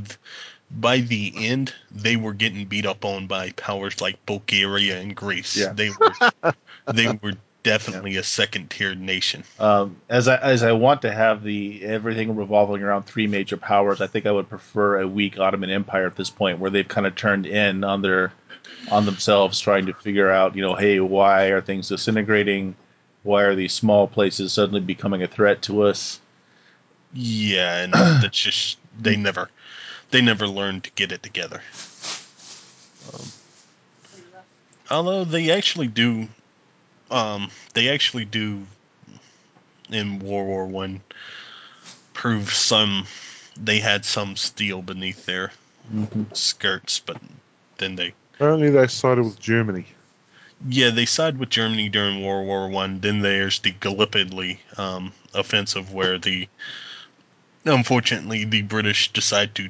end, they were getting beat up on by powers like Bulgaria and Greece. Yeah. They were definitely a second-tier nation. As I want to have everything revolving around three major powers, I think I would prefer a weak Ottoman Empire at this point, where they've kind of turned in on themselves, trying to figure out, hey, why are things disintegrating? Why are these small places suddenly becoming a threat to us? Yeah, and that's just they never learned to get it together. Although they actually do in World War One prove they had some steel beneath their skirts, but then Apparently they sided with Germany. Yeah, they sided with Germany during World War One. Then there's the Gallipoli offensive, where unfortunately the British decide to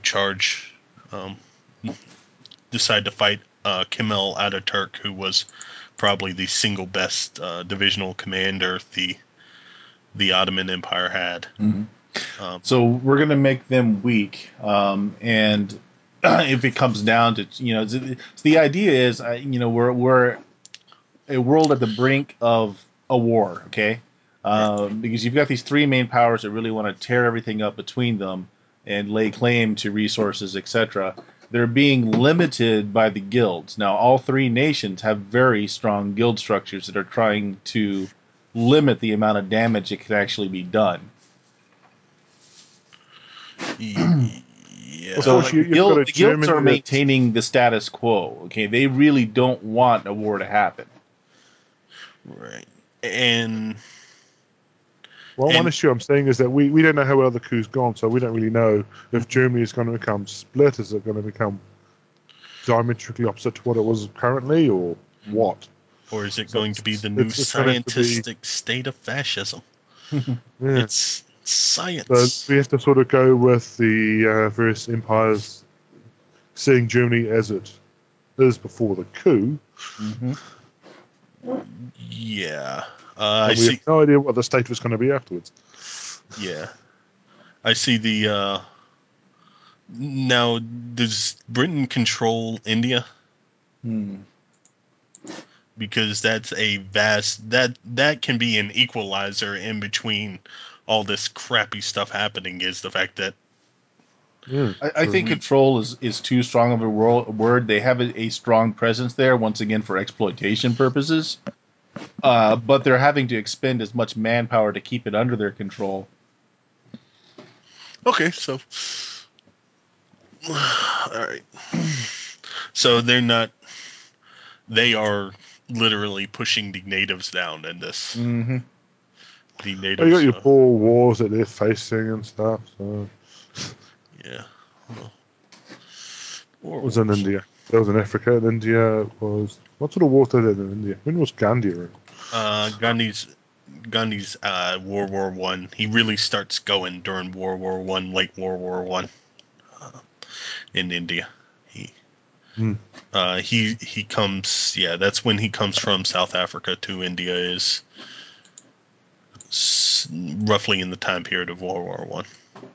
fight Kemal Ataturk, who was probably the single best divisional commander the Ottoman Empire had. Mm-hmm. So we're going to make them weak, and if it comes down to the idea is we're a world at the brink of a war, okay? Because you've got these three main powers that really want to tear everything up between them and lay claim to resources, etc. They're being limited by the guilds. Now, all three nations have very strong guild structures that are trying to limit the amount of damage that can actually be done. Yeah. So the guilds are maintaining the status quo. Okay, they really don't want a war to happen. Right. And one issue I'm saying is that we don't know how well the coup's gone, so we don't really know if Germany is going to become split. Is it going to become diametrically opposite to what it was currently, or what? Or is it going to be the new scientific state of fascism? Yeah. It's science. So we have to sort of go with the various empires, seeing Germany as it is before the coup. Mm-hmm. Yeah. And we have no idea what the state was going to be afterwards. Yeah. I see the... Now, does Britain control India? Because that's a vast... That can be an equalizer in between all this crappy stuff happening, is the fact that... Yeah, I think control is too strong of a word. They have a strong presence there, once again, for exploitation purposes. But they're having to expend as much manpower to keep it under their control. Okay, so... All right. So they're not... They are literally pushing the natives down in this. Mm-hmm. The natives... You got your Boer wars that they're facing and stuff. So. Yeah. What was in India? That was in Africa. And India was... What sort of wars did they in India? When was Gandhi around? Gandhi's World War One. He really starts going during World War One, late World War One, in India. He comes. Yeah, that's when he comes from South Africa to India. Is roughly in the time period of World War One.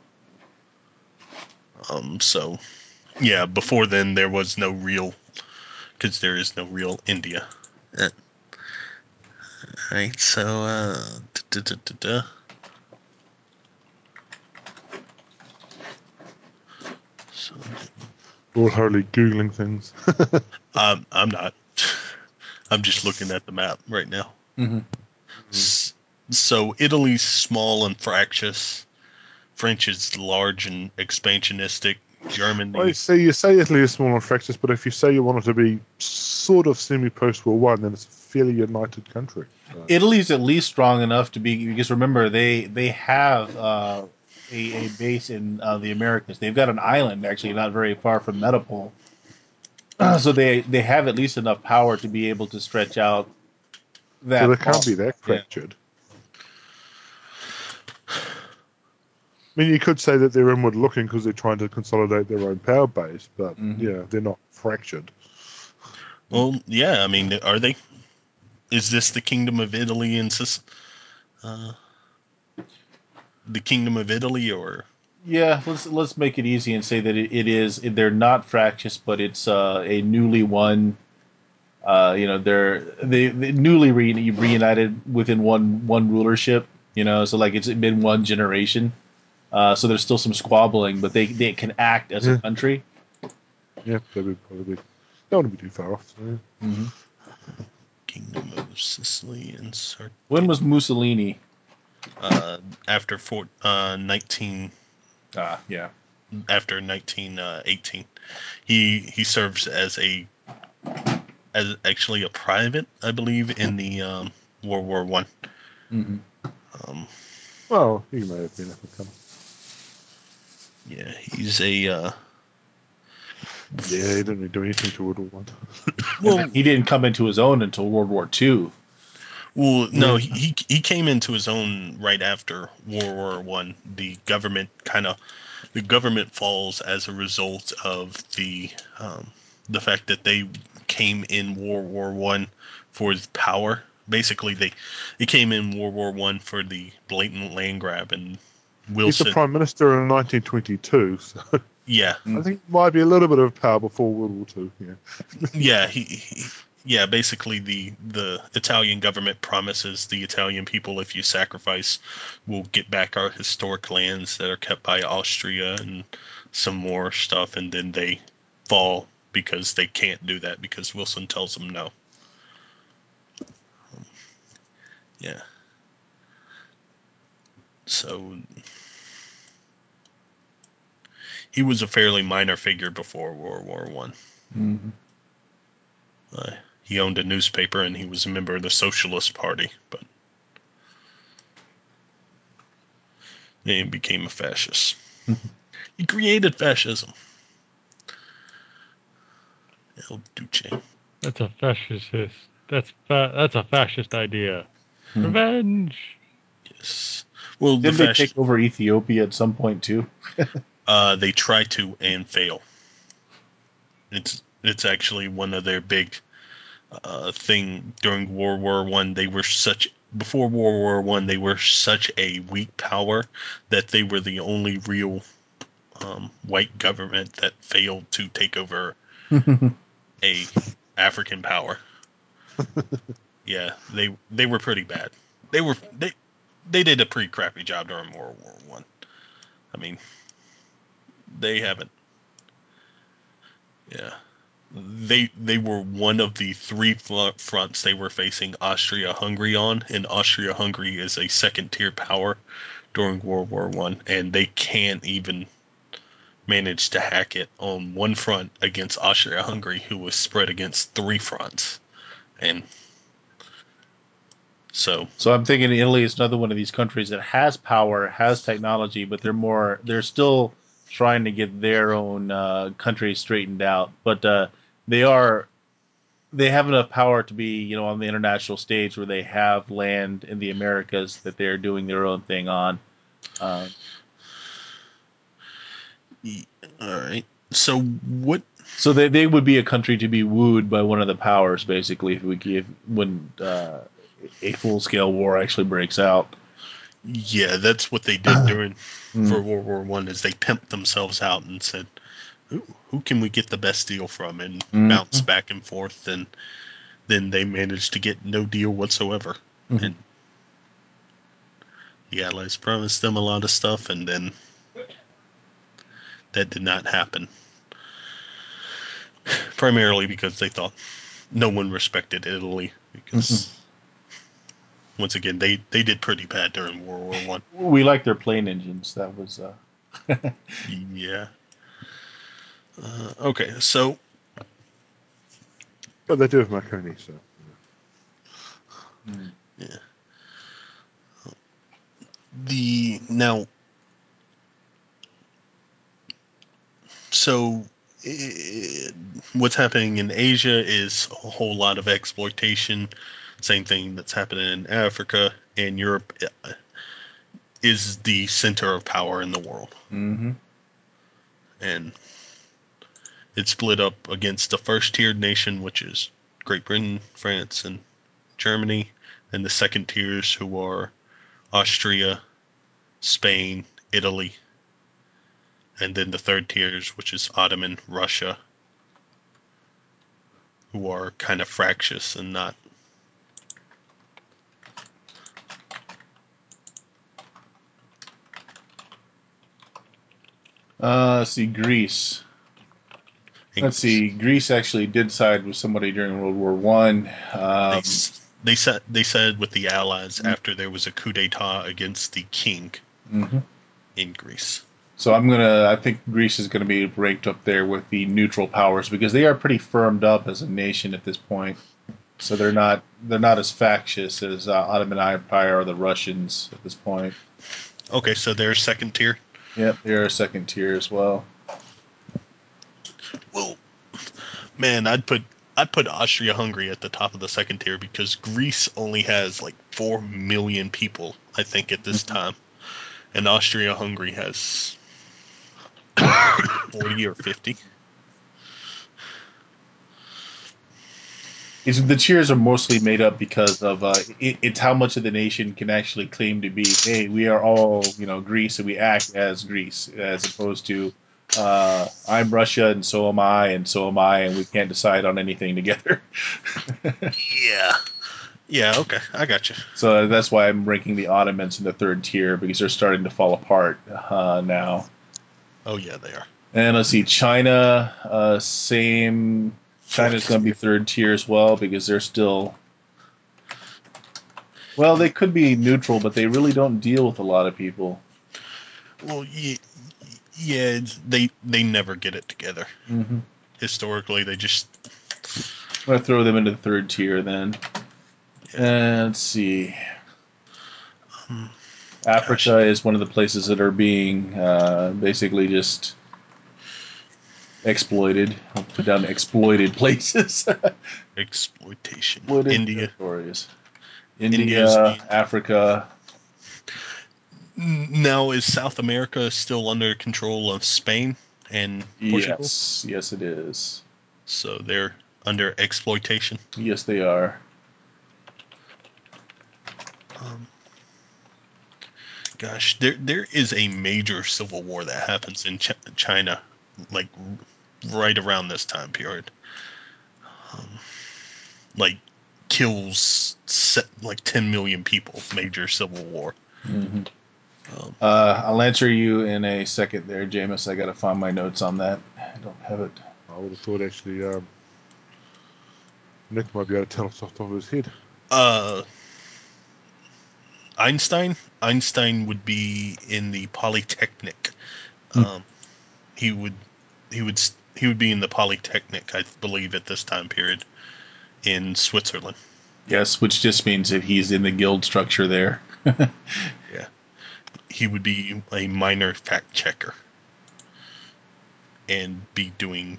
So, yeah, before then there was no real, because there is no real India. Right. So, So, We're hardly Googling things. I'm not. I'm just looking at the map right now. Mm-hmm. So Italy's small and fractious. French is large and expansionistic. Well, Germany, you say Italy is small and fractious, but if you say you want it to be sort of semi-post War One, then it's a fairly united country. So. Italy's at least strong enough to be, because remember they have a base in the Americas. They've got an island actually not very far from Metapole, so they have at least enough power to be able to stretch out So that they far. can't be that Yeah. fractured. I mean, you could say that they're inward looking because they're trying to consolidate their own power base, but yeah, they're not fractured. well, yeah, I mean, are they? Is this the Kingdom of Italy and the Kingdom of Italy, or Yeah, let's make it easy and say that it is. They're not fractious, but it's a newly won. They newly reunited within one rulership. So like it's been one generation. So there's still some squabbling, but they can act as a country. Yeah, they would probably don't want to be too far off. So, yeah. Mm-hmm. Kingdom of Sicily and Sardinia? When was Mussolini? After 19 Yeah. after 1918, he serves as actually a private, I believe, in the World War One. Mm-hmm. Well, he may have been up and coming. Yeah, he's a Yeah, he didn't really do anything to World War One. well. He didn't come into his own until World War II. Well, no, he came into his own right after World War One. The government falls as a result of the fact that they came in World War One for power. Basically, they came in World War One for the blatant land grab, and He's the Wilson. prime minister in 1922, so Yeah, I think might be a little bit of power before World War Two. Yeah. yeah, yeah. Basically, the Italian government promises the Italian people, if you sacrifice, we'll get back our historic lands that are kept by Austria and some more stuff, and then they fall because they can't do that because Wilson tells them no. Yeah. So he was a fairly minor figure before World War One. Mm-hmm. He owned a newspaper and he was a member of the Socialist Party, but then he became a fascist. He created fascism. El Duce. That's a fascist. That's a fascist idea. Revenge. Yes. Well, the Didn't they fascist. take over Ethiopia at some point too? They try to and fail. It's actually one of their big thing during World War One. They were before World War One. They were such a weak power that they were the only real white government that failed to take over a African power. Yeah, they were pretty bad. They did a pretty crappy job during World War One. I mean, they haven't. Yeah, they were one of the three fronts they were facing Austria-Hungary on, and Austria-Hungary is a second-tier power during World War One, and they can't even manage to hack it on one front against Austria-Hungary, who was spread against three fronts, and so So I'm thinking Italy is another one of these countries that has power, has technology, but they're still trying to get their own country straightened out. But they are they have enough power to be, on the international stage where they have land in the Americas that they're doing their own thing on. Uh, all right. So what? so they would be a country to be wooed by one of the powers, basically, when a full scale war actually breaks out. Yeah, that's what they did during for Mm. World War One. Is they pimped themselves out and said, who can we get the best deal from, and bounce Mm. back and forth, and then they managed to get no deal whatsoever. Mhm. And the Allies promised them a lot of stuff, and then that did not happen. Primarily because they thought no one respected Italy, because once again, they did pretty bad during World War One. We like their plane engines. That was. Yeah. Okay, so But they do have Marconi, so. yeah. Now, so what's happening in Asia is a whole lot of exploitation. Same thing that's happening in Africa, and Europe is the center of power in the world. Mm-hmm. And it's split up against the first tiered nation, which is Great Britain, France, and Germany, and the second tiers, who are Austria, Spain, Italy, and then the third tiers, which is Ottoman, Russia, who are kind of fractious and not. Let's see, Greece. Let's see, Greece actually did side with somebody during World War One. They said with the Allies after there was a coup d'état against the king in Greece. So I think Greece is gonna be ranked up there with the neutral powers because they are pretty firmed up as a nation at this point. So they're not as factious as Ottoman Empire or the Russians at this point. Okay, so they're second tier. Yep, they're a second tier as well. Well, man, I'd put Austria-Hungary at the top of the second tier because Greece only has like 4 million people, I think, at this time, and Austria-Hungary has 40 or 50. The tiers are mostly made up because of it's how much of the nation can actually claim to be. Hey, we are all Greece, and we act as Greece, as opposed to I'm Russia, and so am I, and we can't decide on anything together. Yeah, okay, I got you. So that's why I'm ranking the Ottomans in the third tier because they're starting to fall apart now. Oh yeah, they are. And let's see, China, same. China's going to be third tier as well because they're still. Well, they could be neutral, but they really don't deal with a lot of people. Well, yeah, they never get it together. Mm-hmm. Historically, they just. I'm going to throw them into the third tier then. Yeah. And let's see. Africa is one of the places that are being basically just exploited. I'll put down exploited places. Exploitation. Exploited India. territories. India's Africa. Now, is South America still under control of Spain and Portugal? Yes, it is. So they're under exploitation. Yes, they are. Gosh, there is a major civil war that happens in China, like right around this time period. Like kills like 10 million people. Major civil war. Mm-hmm. I'll answer you in a second there, Jameis. I got to find my notes on that. I don't have it. I would have thought actually Nick might be able to tell us off the top of his head. Einstein would be in the Polytechnic. He would be in the Polytechnic, I believe, at this time period in Switzerland. Yes, which just means that he's in the guild structure there. Yeah. He would be a minor fact checker and be doing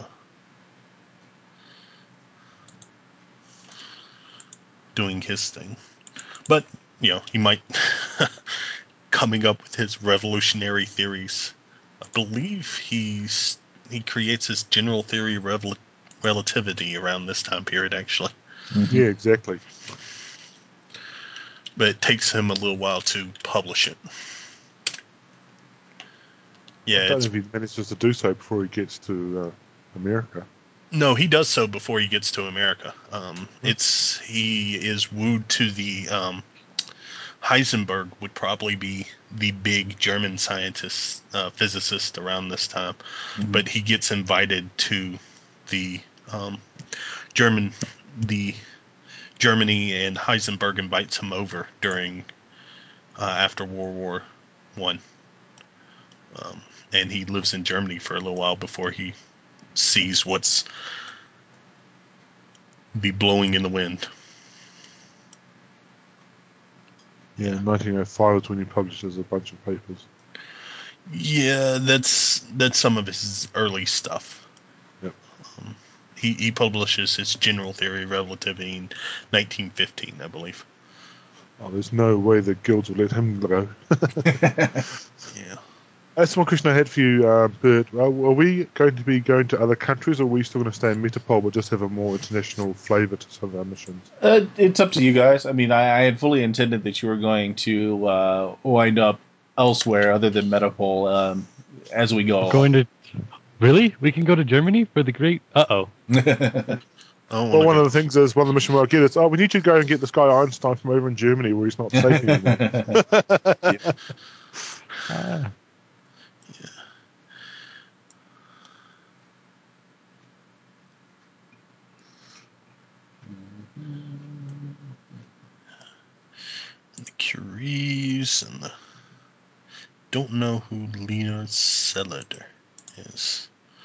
his thing. But, he might coming up with his revolutionary theories. I believe he creates his general theory of relativity around this time period, actually. Mm-hmm. Yeah, exactly. But it takes him a little while to publish it. Yeah, I don't know if he manages to do so before he gets to America. No, he does so before he gets to America. He is wooed to the Heisenberg would probably be the big German scientist, physicist around this time, but he gets invited to the German Germany, and Heisenberg invites him over during after World War One, and he lives in Germany for a little while before he sees what's be blowing in the wind. Yeah, in 1905 is when he publishes a bunch of papers. Yeah, that's some of his early stuff. Yep. He publishes his general theory of relativity in 1915, I believe. Oh, there's no way the guilds will let him go. Yeah. That's one question I had for you, Bert. Are we going to be going to other countries, or are we still going to stay in Metapole but just have a more international flavour to some of our missions? It's up to you guys. I mean, I had fully intended that you were going to wind up elsewhere other than Metapole as we go. Going to really? We can go to Germany for the great. I Well, one of the things is one of the missions we'll get is, we need you to go and get this guy Einstein from over in Germany where he's not safe anymore. The Curies and the don't know who Leonard Selader is.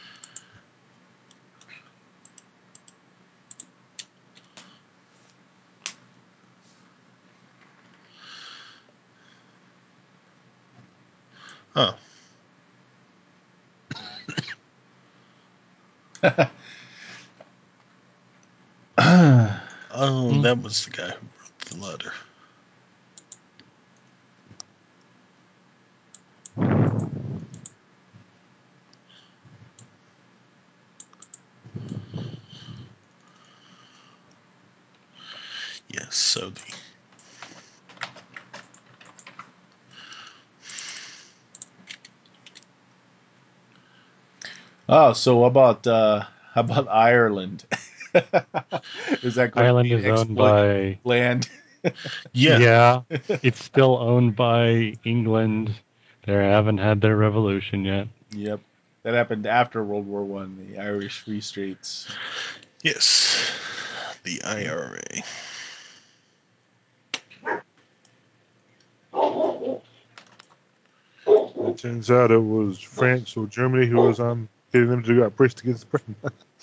Oh. Oh, that was the guy who wrote the letter. Yes, so so how about Ireland? Is that going Ireland to be is owned by land? Yeah, it's still owned by England. They haven't had their revolution yet. Yep, that happened after World War One. The Irish Free States. Yes, the IRA. It turns out it was France or Germany who was getting them to do that press against Britain.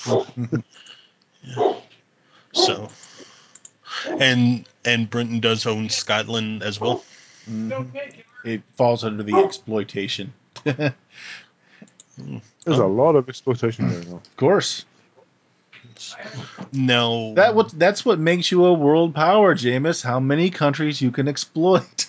Yeah. So, and Britain does own Scotland as well. Mm-hmm. It falls under the exploitation. There's a lot of exploitation going on. Of course. No, That's what makes you a world power, Jameis. How many countries you can exploit?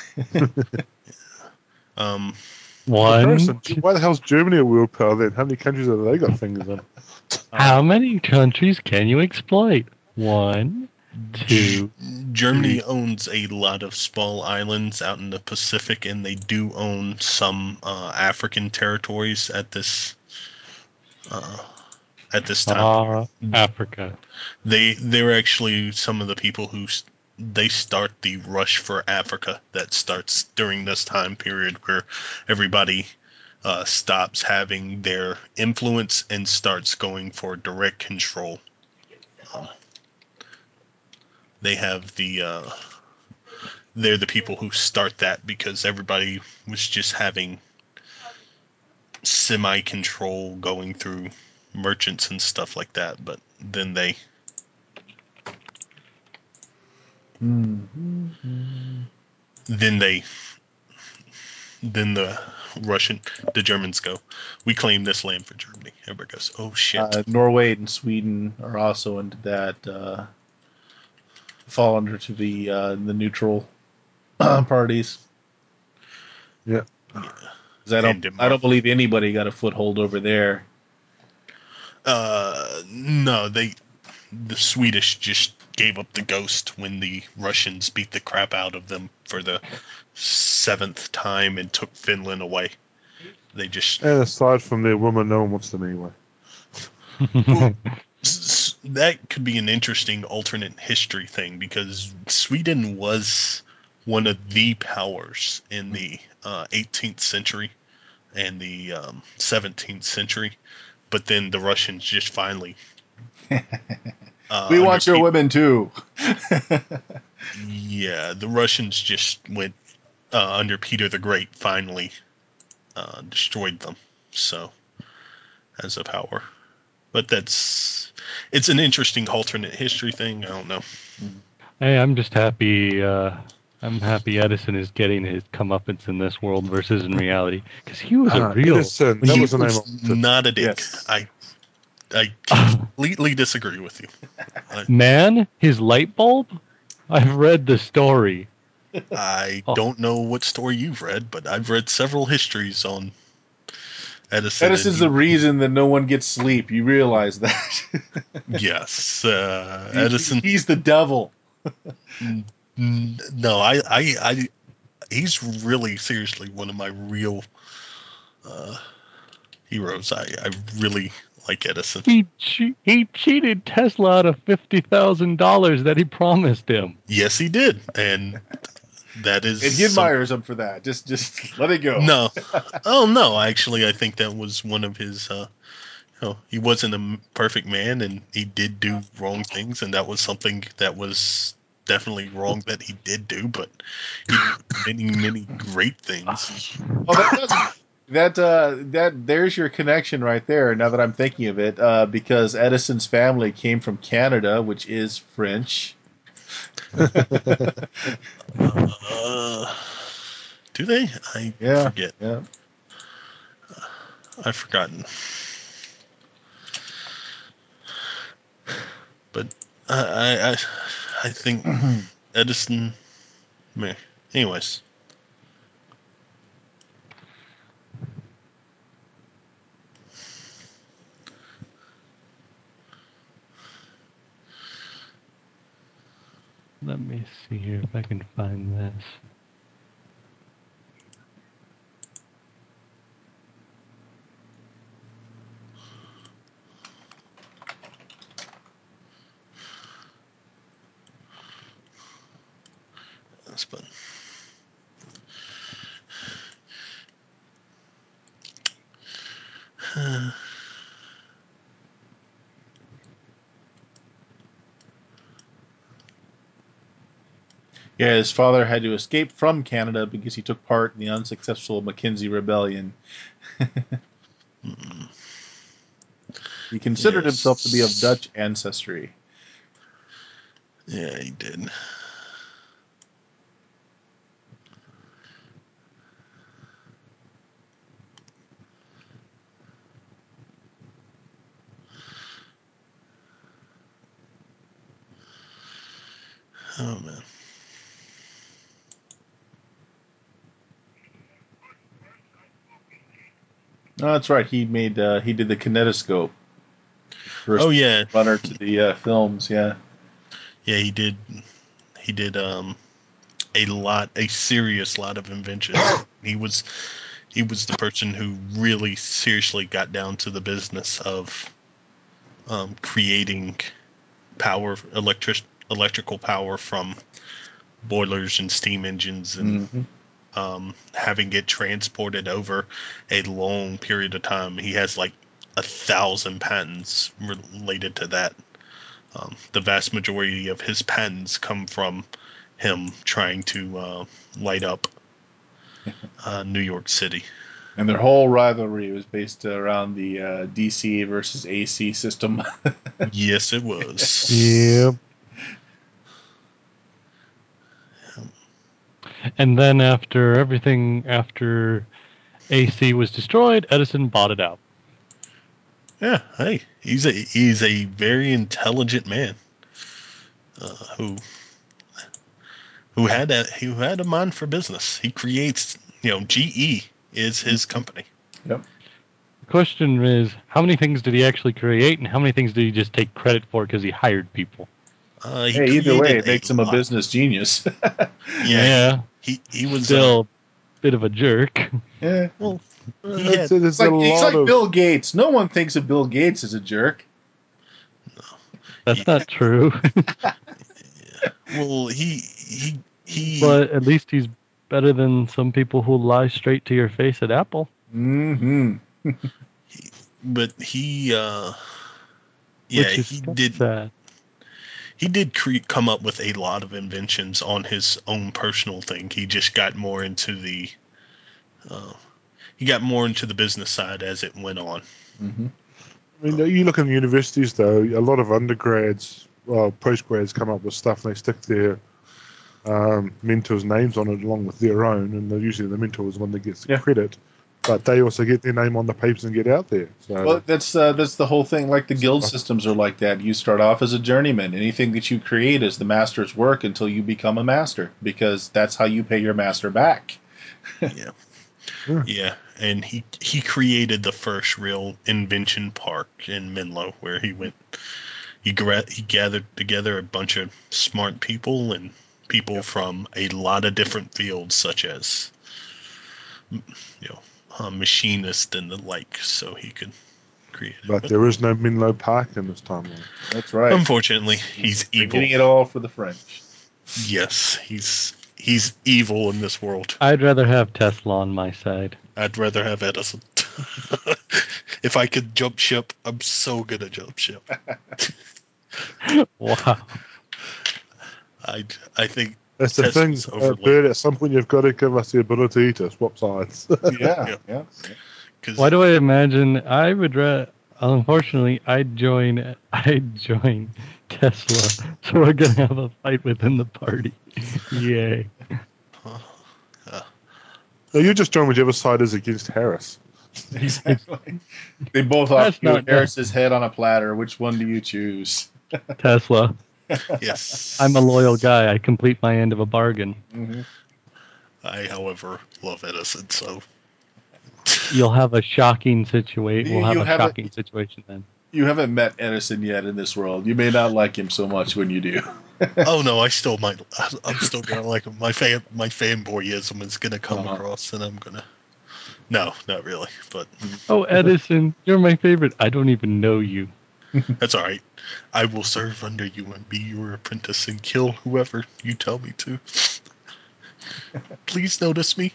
One. Why the hell's Germany a world power then? How many countries have they got fingers in? How many countries can you exploit? 1, 2. Germany owns a lot of small islands out in the Pacific, and they do own some African territories at this time. Africa. They're actually some of the people who they start the rush for Africa that starts during this time period where everybody stops having their influence and starts going for direct control. They have they're the people who start that because everybody was just having semi-control going through merchants and stuff like that, but then then the Germans go, we claim this land for Germany. Everybody goes, oh shit. Norway and Sweden are also into that. Fall under to the neutral parties. Yeah. I don't believe anybody got a foothold over there. No, the Swedish just gave up the ghost when the Russians beat the crap out of them for the 7th time and took Finland away. They just... And aside from their woman, no one wants them anyway. Well, that could be an interesting alternate history thing because Sweden was one of the powers in the 18th century and the 17th century, but then the Russians just finally We under want your women too. Yeah, the Russians just went under Peter the Great. Finally, destroyed them. So, as a power, but it's an interesting alternate history thing. I don't know. Hey, I'm just happy. I'm happy Edison is getting his comeuppance in this world versus in reality, because he was a real. Edison, when that he was the name Was of it. not a dick. Yes. I completely disagree with you. Man, his light bulb. I've read the story. I Oh. don't know what story you've read, but I've read several histories on Edison. Edison's the reason that no one gets sleep. You realize that? Yes, Edison. He's the devil. No, I he's really seriously one of my real heroes. I really like Edison. He cheated Tesla out of $50,000 that he promised him. Yes, he did, and that is. And he admires him for that. Just let it go. No, oh no. Actually, I think that was one of his. He wasn't a perfect man, and he did do wrong things, and that was something that was definitely wrong that he did do. But he did many great things. Oh, that there's your connection right there. Now that I'm thinking of it, because Edison's family came from Canada, which is French. Do they? I forget. Yeah. I've forgotten. But I think Edison. Meh. Anyways, Let me see here if I can find this. that's fun. Yeah, his father had to escape from Canada because he took part in the unsuccessful Mackenzie Rebellion. He considered himself to be of Dutch ancestry. Yeah, he did. Oh man. No, that's right. He did the kinetoscope. First Oh yeah, runner to the films. Yeah. yeah. He did. He did. A serious lot of inventions. He was the person who really seriously got down to the business of creating electrical power from boilers and steam engines, and having it transported over a long period of time. He has like 1,000 patents related to that. The vast majority of his patents come from him trying to light up New York City. And their whole rivalry was based around the DC versus AC system. Yes, it was. Yep. And then after AC was destroyed, Edison bought it out. Yeah, hey, he's a very intelligent man who had a mind for business. He creates, GE is his company. Yep. The question is, how many things did he actually create, and how many things did he just take credit for because he hired people? Hey, either way, it makes him a business genius. Yeah, he was still a bit of a jerk. Yeah. Well, He's like Bill Gates. No one thinks of Bill Gates as a jerk. That's not true. Well, he But at least he's better than some people who lie straight to your face at Apple. Mm-hmm. But he Which is he did sad. he did come up with a lot of inventions on his own personal thing. He just got more into the business side as it went on. Mm-hmm. I mean, you look in the universities, though, a lot of undergrads, well, postgrads come up with stuff and they stick their mentors' names on it along with their own, and usually the mentor is the one that gets the credit. But they also get their name on the papers and get out there. So, well, that's the whole thing. Like the guild systems are like that. You start off as a journeyman. Anything that you create is the master's work until you become a master, because that's how you pay your master back. Yeah, and he created the first real invention park in Menlo, where he went. He gathered together a bunch of smart people and people from a lot of different fields, such as machinist and the like, so he could create it. But there is no Menlo Park in this timeline. That's right. Unfortunately, he's evil. Getting it all for the French. Yes, he's evil in this world. I'd rather have Tesla on my side. I'd rather have Edison. If I could jump ship, I'm so good at jump ship. Wow. I think That's the Tesla's thing, overlooked. Bert, at some point you've got to give us the ability to swap sides. Yeah. Why do I imagine I would unfortunately I'd join Tesla, so we're gonna have a fight within the party. Yay. No, you just join whichever side is against Harris. Exactly. They both offer you Harris's head on a platter. Which one do you choose? Tesla. Yes. I'm a loyal guy. I complete my end of a bargain. Mm-hmm. I, however, love Edison, so You'll have a shocking situation. We'll have a shocking situation then. You haven't met Edison yet in this world. You may not like him so much when you do. Oh no, I still might. I'm still gonna like him. My fanboyism is gonna come across, and I'm gonna. No, not really, but. Oh, Edison, you're my favorite. I don't even know you. That's all right. I will serve under you and be your apprentice and kill whoever you tell me to. Please notice me.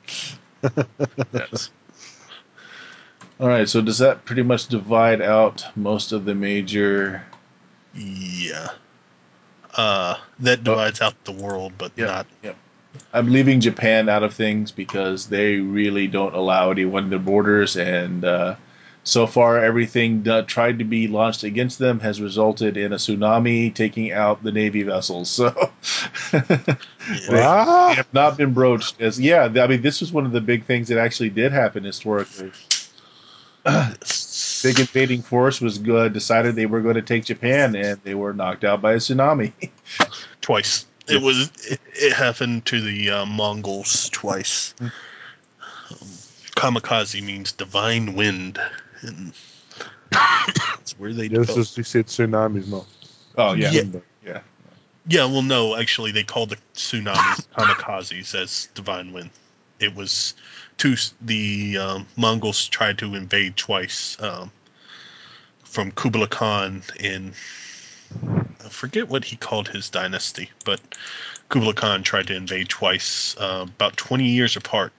Yes. All right, so does that pretty much divide out most of the major? Yeah. That divides out the world, but not. Yep. I'm leaving Japan out of things because they really don't allow anyone in their borders, and so far everything tried to be launched against them has resulted in a tsunami taking out the Navy vessels. So they have not been broached as. Yeah, I mean, this was one of the big things that actually did happen historically. Big invading force was good. Decided they were going to take Japan, and they were knocked out by a tsunami. Twice. Yep. It happened to the Mongols twice. Kamikaze means divine wind, and that's where they. This is he said tsunamis, not. Oh yeah. Yeah. Well, no, actually, they called the tsunamis kamikazes as divine wind. It was the Mongols tried to invade twice from Kublai Khan in. I forget what he called his dynasty, but Kublai Khan tried to invade twice, about 20 years apart,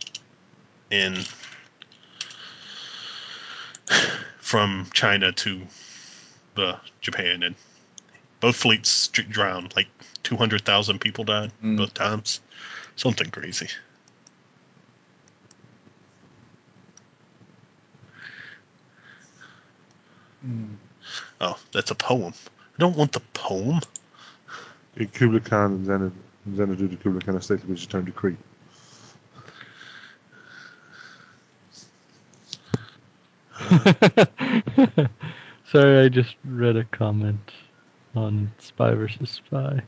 from China to Japan, and both fleets drowned. Like 200,000 people died both times. Something crazy. Oh, that's a poem. I don't want the poem. Kublai Khan and Xanadu to Kublai Khan estate which is turned to Crete. Sorry, I just read a comment on Spy vs. Spy.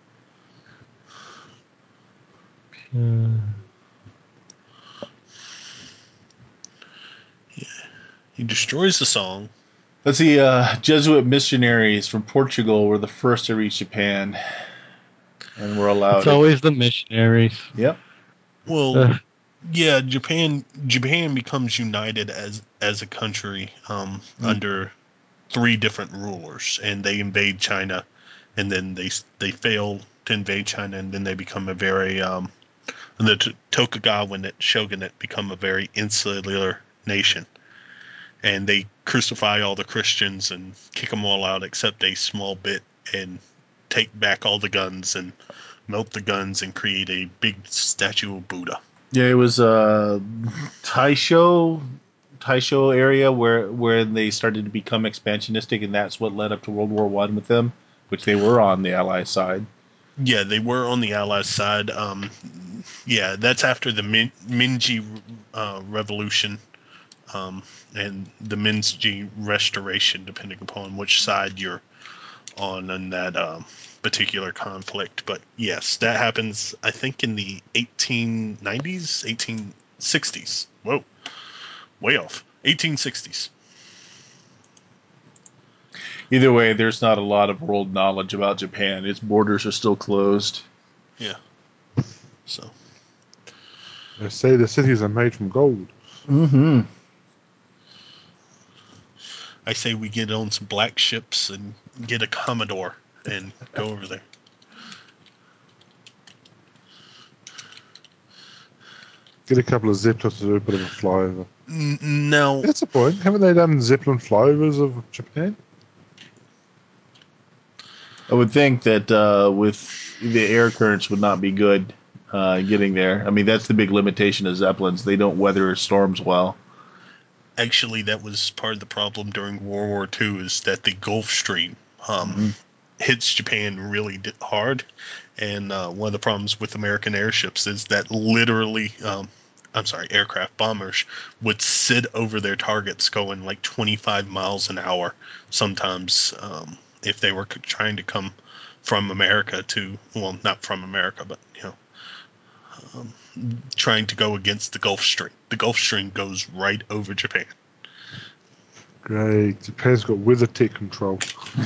He destroys the song. Let's see. Jesuit missionaries from Portugal were the first to reach Japan, and were allowed. It's always the missionaries. Yep. Well, yeah, Japan becomes united as a country under 3 different rulers, and they invade China, and then they fail to invade China, and then they become a very the Tokugawa shogunate become a very insular nation, and they crucify all the Christians and kick them all out except a small bit and take back all the guns and melt the guns and create a big statue of Buddha. Yeah, it was Taisho area where they started to become expansionistic, and that's what led up to World War One with them, which they were on the Allied side. Yeah, they were on the Allied side. Yeah, that's after the Meiji Revolution and the Meiji Restoration, depending upon which side you're on in that particular conflict. But yes, that happens, I think, in the 1890s, 1860s. Whoa, way off. 1860s. Either way, there's not a lot of world knowledge about Japan. Its borders are still closed. Yeah. So. They say the cities are made from gold. Mm-hmm. I say we get on some black ships and get a Commodore and go over there. Get a couple of Zeppelins to do a bit of a flyover. No. That's the point. Haven't they done Zeppelin flyovers of Japan? I would think that with the air currents would not be good getting there. I mean, that's the big limitation of Zeppelins. They don't weather storms well. Actually, that was part of the problem during World War II, is that the Gulf Stream hits Japan really hard. And one of the problems with American airships is that literally, aircraft bombers would sit over their targets going like 25 miles an hour sometimes if they were trying to come from America to, well, not from America, but, trying to go against the Gulf Stream. The Gulf Stream goes right over Japan. Great. Japan's got weather tech control.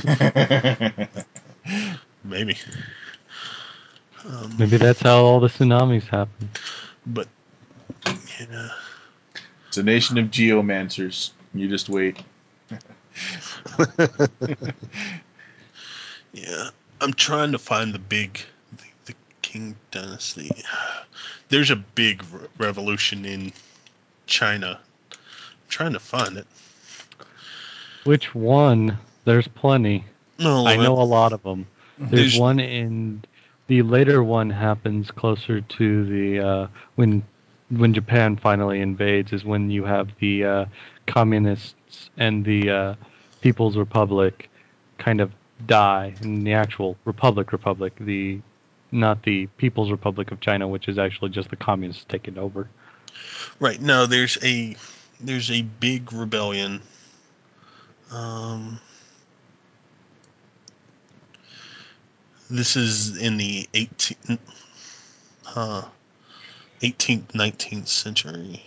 Maybe. Maybe that's how all the tsunamis happen. But, yeah. It's a nation of geomancers. You just wait. Yeah. I'm trying to find the Qing dynasty. There's a big revolution in China. I'm trying to find it. Which one? There's plenty. No, I know a lot of them. There's one in the later one happens closer to the when Japan finally invades is when you have the communists and the People's Republic kind of die, and the actual Republic, the not the People's Republic of China, which is actually just the communists taking over. Right. No, there's a big rebellion. This is in the 18th, 19th century.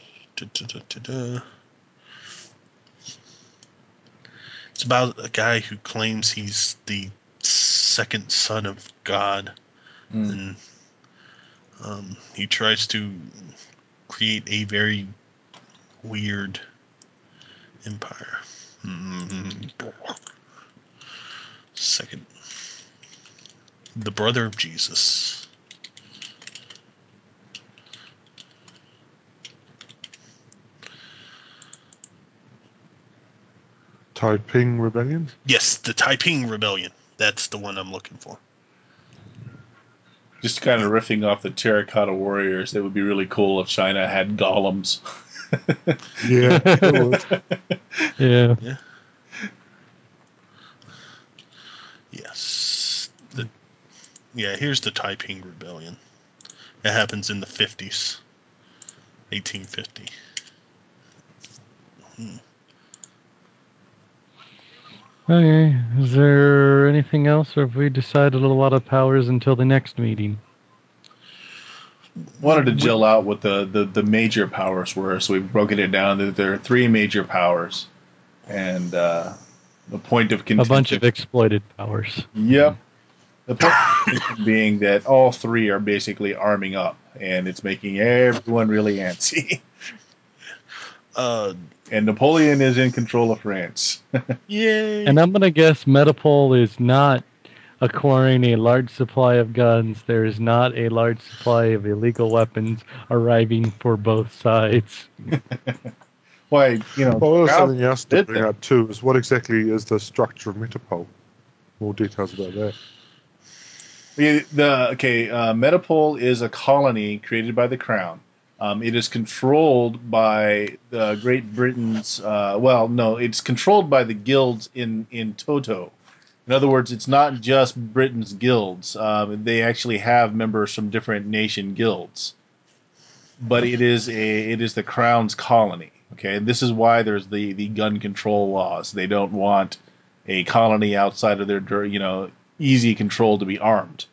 It's about a guy who claims he's the second son of God, and he tries to create a very weird empire. Second, the brother of Jesus. Taiping Rebellion? Yes, the Taiping Rebellion. That's the one I'm looking for. Just kind of riffing off the Terracotta Warriors, it would be really cool if China had golems. Yeah, it would. Yeah. Yes. Here's the Taiping Rebellion. It happens in the 50s. 1850. Okay. Is there anything else, or have we decided a lot of powers until the next meeting? Wanted to gel out what the major powers were, so we've broken it down that there are three major powers, and the point of contention. A bunch of exploited powers. Yep. The point of contention being that all three are basically arming up, and it's making everyone really antsy. And Napoleon is in control of France. Yay! And I'm going to guess Metapole is not acquiring a large supply of guns. There is not a large supply of illegal weapons arriving for both sides. Why, Well, there's something else to bring up too, is what exactly is the structure of Metapole? more details about that. Metapole is a colony created by the Crown. It is controlled by Great Britain's. It's controlled by the guilds in Toto. In other words, it's not just Britain's guilds. They actually have members from different nation guilds. But it is the Crown's colony. Okay, and this is why there's the gun control laws. They don't want a colony outside of their easy control to be armed.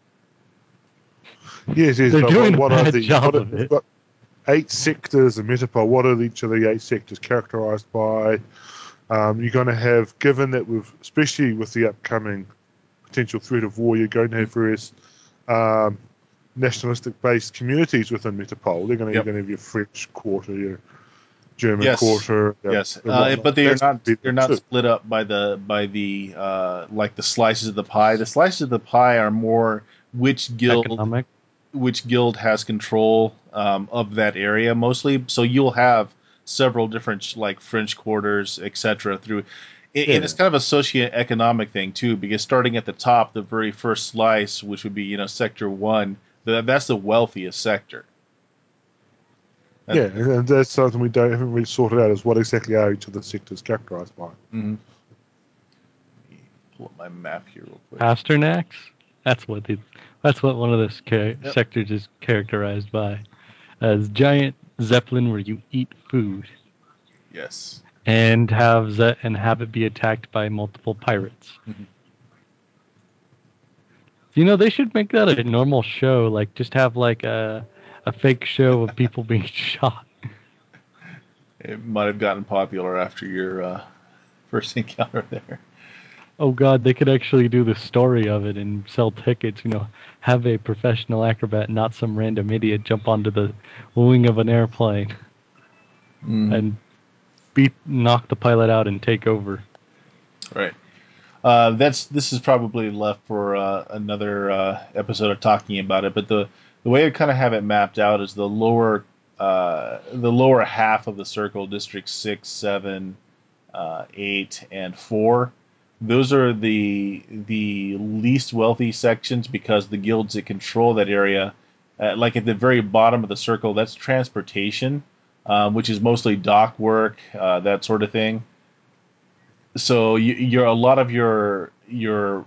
Yes, They're doing a bad job of it. 8 sectors in Metapole. What are each of the 8 sectors characterized by? You're going to have, given that especially with the upcoming potential threat of war, you're going to have various nationalistic-based communities within Metapole. You're going to have your French quarter, your German quarter. Yes, but they're not split up by the like the slices of the pie. The slices of the pie are more which guild has control of that area mostly. So you'll have several different like French quarters, etc. And it's kind of a socio-economic thing too, because starting at the top, the very first slice, which would be Sector 1, that's the wealthiest sector. And that's something we haven't really sorted out, is what exactly are each of the sectors characterized by. Mm-hmm. Let me pull up my map here real quick. Pasternak's? That's what one of the sectors is characterized by, as giant zeppelin where you eat food. Yes. And have it be attacked by multiple pirates. Mm-hmm. They should make that a normal show, like just have like a fake show of people being shot. It might have gotten popular after your first encounter there. Oh God, they could actually do the story of it and sell tickets. Have a professional acrobat, not some random idiot, jump onto the wing of an airplane and knock the pilot out and take over. Right. This is probably left for another episode of talking about it. But the way I kind of have it mapped out is the lower half of the circle, District 6, 7, 8, and 4. Those are the least wealthy sections because the guilds that control that area, like at the very bottom of the circle, that's transportation, which is mostly dock work, that sort of thing. So you're a lot of your I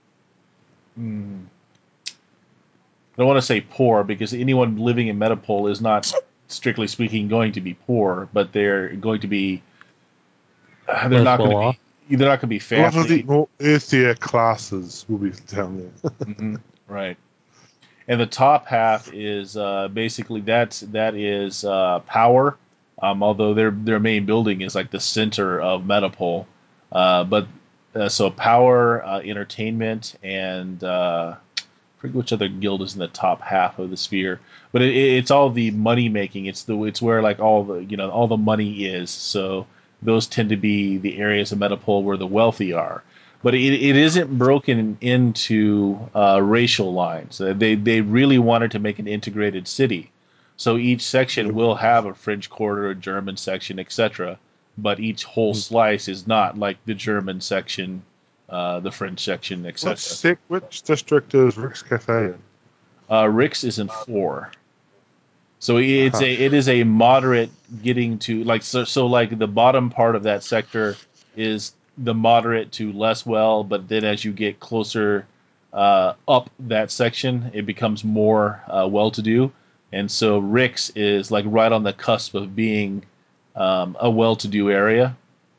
don't want to say poor, because anyone living in Metapole is not, strictly speaking, going to be poor, but they're going to be they're not going to be family. A lot of the more earthier classes will be down there. Mm-hmm. Right. And the top half is basically that is power, although their main building is like the center of Metapole. So power, entertainment, and I forget which other guild is in the top half of the sphere. But it's all the money making. It's where like all the money is. So those tend to be the areas of Metapole where the wealthy are. But it isn't broken into racial lines. They really wanted to make an integrated city. So each section will have a French quarter, a German section, etc. But each whole slice is not like the German section, the French section, etc. Which district is Rick's Cafe in? Rick's is in 4. So it is a moderate getting to like so like the bottom part of that sector is the moderate to less well, but then as you get closer up that section, it becomes more well-to-do, and so Rick's is like right on the cusp of being a well-to-do area,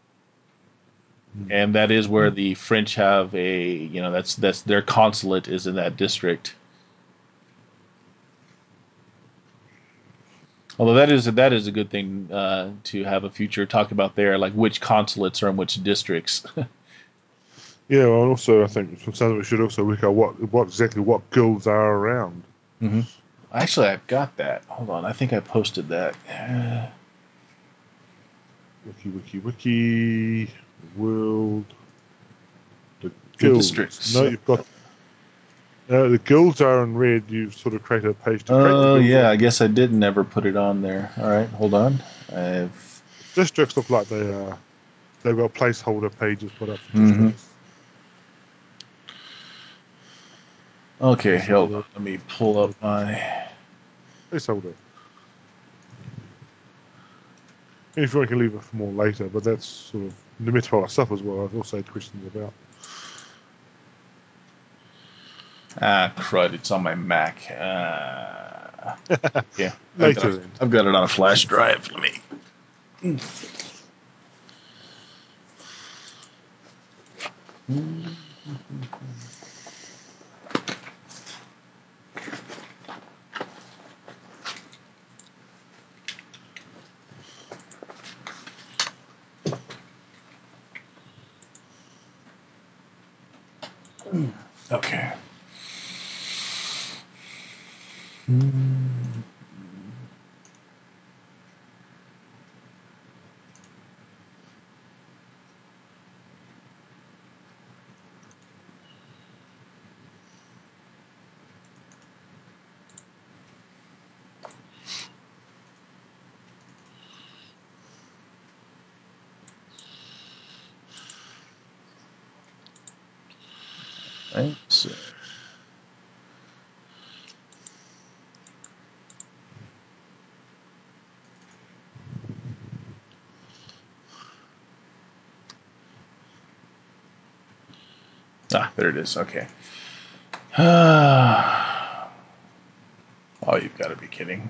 and that is where the French have that's their consulate is in that district. Although that is a good thing to have a future talk about there, like which consulates are in which districts. Yeah, well, also I think we should also look at what guilds are around. Mm-hmm. Actually, I've got that. Hold on, I think I posted that. Wiki. World. The guilds. Districts. No, you've got. The guilds are in red. You've sort of created a page to create. Oh yeah, I guess I didn't ever put it on there. All right, hold on. Districts look like they've got placeholder pages put up for districts. Okay, hold on. Let me pull up my. Placeholder. If you want, I can leave it for more later, but that's sort of the Metroid stuff as well. I've also had questions about. Ah, crud! It's on my Mac. Yeah, Later then. I've got it on a flash drive. Let me. Okay. Right. So. Ah, there it is. Okay. Oh, you've got to be kidding.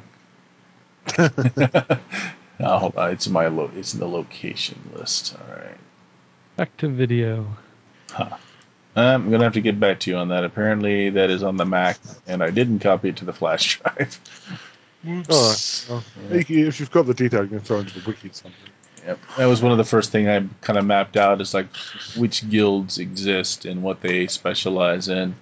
Oh, hold on. It's It's in the location list. All right. Back to video. Huh. I'm gonna have to get back to you on that. Apparently, that is on the Mac, and I didn't copy it to the flash drive. Oops. All right. Well, if you've got the detail, you can throw it into the wiki something. Yep. That was one of the first thing I kind of mapped out is like which guilds exist and what they specialize in.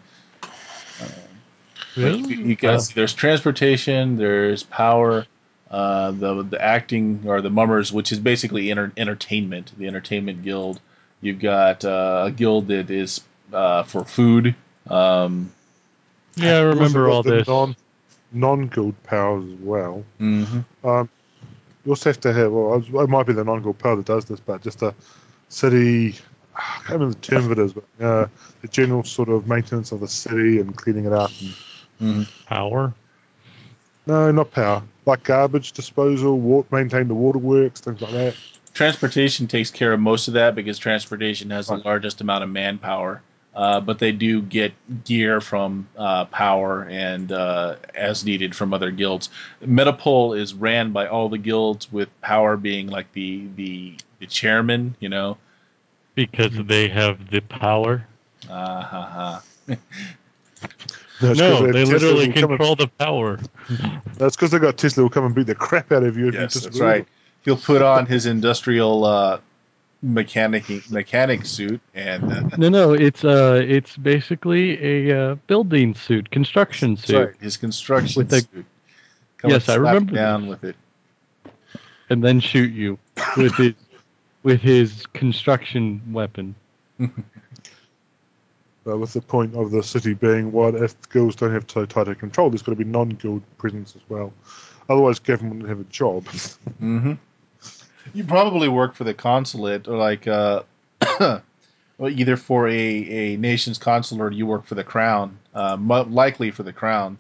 Really? You guys, there's transportation, there's power, the acting or the mummers, which is basically entertainment, the entertainment guild. You've got a guild that is for food. Yeah, I You've also remember got all the this. non-guild powers as well. Mm-hmm. You also have to have, well, it might be the non-guild power that does this, but just a city, I can't remember the term of it is, but the general sort of maintenance of the city and cleaning it up. And, Mm-hmm. Power? no, not power. Like garbage disposal, maintain the waterworks, things like that. Transportation takes care of most of that because transportation has the Right. largest amount of manpower. But they do get gear from power and as needed from other guilds. Metapole is ran by all the guilds, with power being like the chairman. You know. Because they have the power? Ha. No, it's No, because they Tesla literally will come and, control the power. that's because they got Tesla will come and beat the crap out of you if you Yes, that's disagree with right. them. He'll put on his industrial mechanic suit and No, it's basically a building suit, construction that's suit right, his construction with a suit. Come and yes, I slap remember this, down with it. and then shoot you with his construction weapon. With the point of the city being, what if guilds don't have so tight a control? There's got to be non-guild presence as well. Otherwise, Gavin wouldn't have a job. Mm-hmm. You probably work for the consulate, or like, well, either for a nation's consulate, or you work for the crown. Likely for the crown.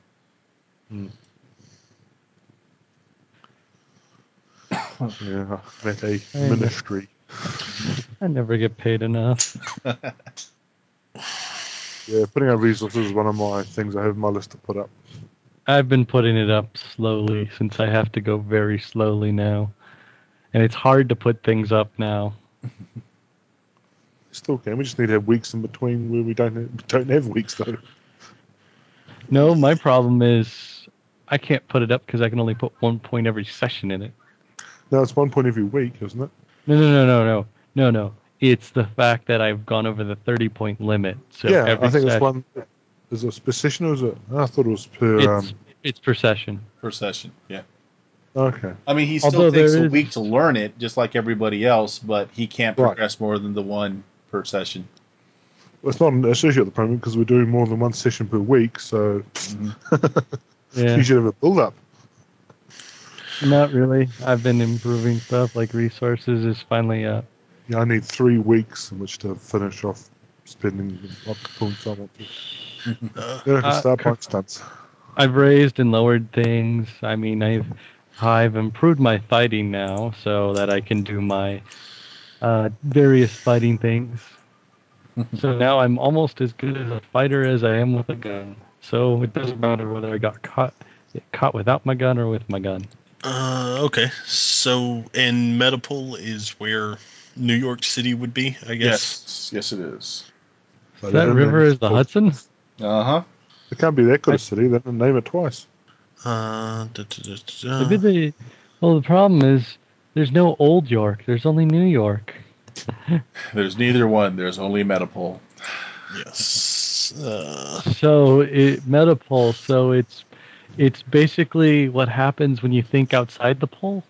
Yeah, at a I ministry. I never get paid enough. Yeah, putting out resources is one of my things I have on my list to put up. I've been putting it up slowly since I have to go very slowly now, and it's hard to put things up now. Still can. We just need to have weeks in between where we don't have weeks though. No, my problem is I can't put it up because I can only put 1 point every session in it. No, it's 1 point every week, isn't it? No. It's the fact that I've gone over the 30-point limit. So Yeah, every I think it's session, one. Is it per session or is it? I thought it was per. it's per session. Per session. Yeah. Okay. I mean, he still Although takes there a is week to learn it, just like everybody else, but he can't Right. progress more than the one per session. Well, it's not an issue at the moment because we're doing more than one session per week, so yeah, you should have a build up. not really. I've been improving stuff like resources is finally up. Yeah, I need 3 weeks in which to finish off spending up the points I want to. Then I can start buying stunts. I've raised and lowered things. I mean, I've improved my fighting now so that I can do my various fighting things. So now I'm almost as good as a fighter as I am with a gun. So it doesn't matter whether I got caught without my gun or with my gun. Okay. So, and Metapole is where New York City would be, I guess. Yes, it is. So that river is the Hudson? Uh-huh. It can't be that good a city, then name it twice. Maybe well, the problem is there's no Old York. There's only New York. There's neither one. There's only Metapole. Yes. So Metapole. So it's basically what happens when you think outside the pole.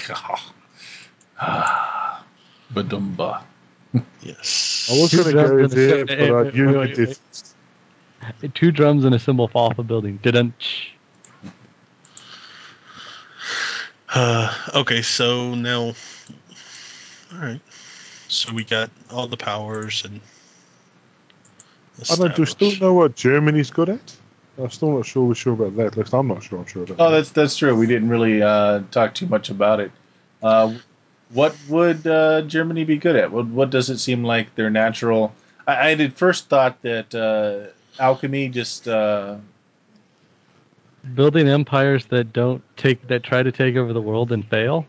Badumba. Yes. I was going to go there, but you did. 2 drums and a cymbal fall off a building. Okay, so now, all right. So we got all the powers and. Do you still know what Germany's good at? I'm still not sure about that. At least I'm not sure. I'm sure about that. That's true. We didn't really talk too much about it. What would Germany be good at? What does it seem like their natural? I had first thought that alchemy, just building empires that try to take over the world and fail.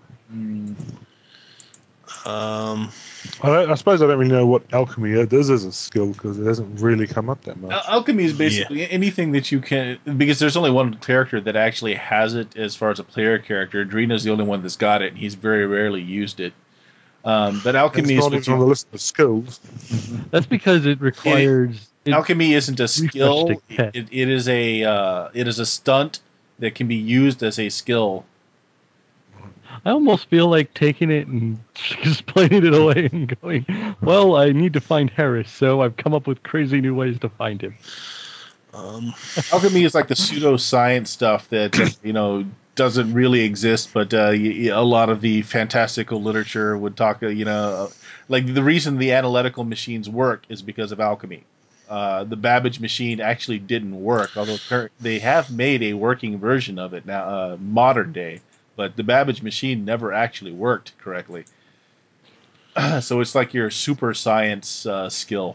I suppose I don't really know what alchemy is as a skill because it hasn't really come up that much. Alchemy is basically anything that you can, because there's only one character that actually has it as far as a player character. Drina's the only one that's got it, and he's very rarely used it. But alchemy is not even on the list of skills. That's because it requires. Alchemy isn't a skill. It is a stunt that can be used as a skill. I almost feel like taking it and explaining it away and going, well, I need to find Harris, so I've come up with crazy new ways to find him. Alchemy is like the pseudoscience stuff that doesn't really exist, but a lot of the fantastical literature would talk. Like the reason the analytical machines work is because of alchemy. The Babbage machine actually didn't work, although they have made a working version of it now, modern day. But the Babbage machine never actually worked correctly. So it's like your super science skill.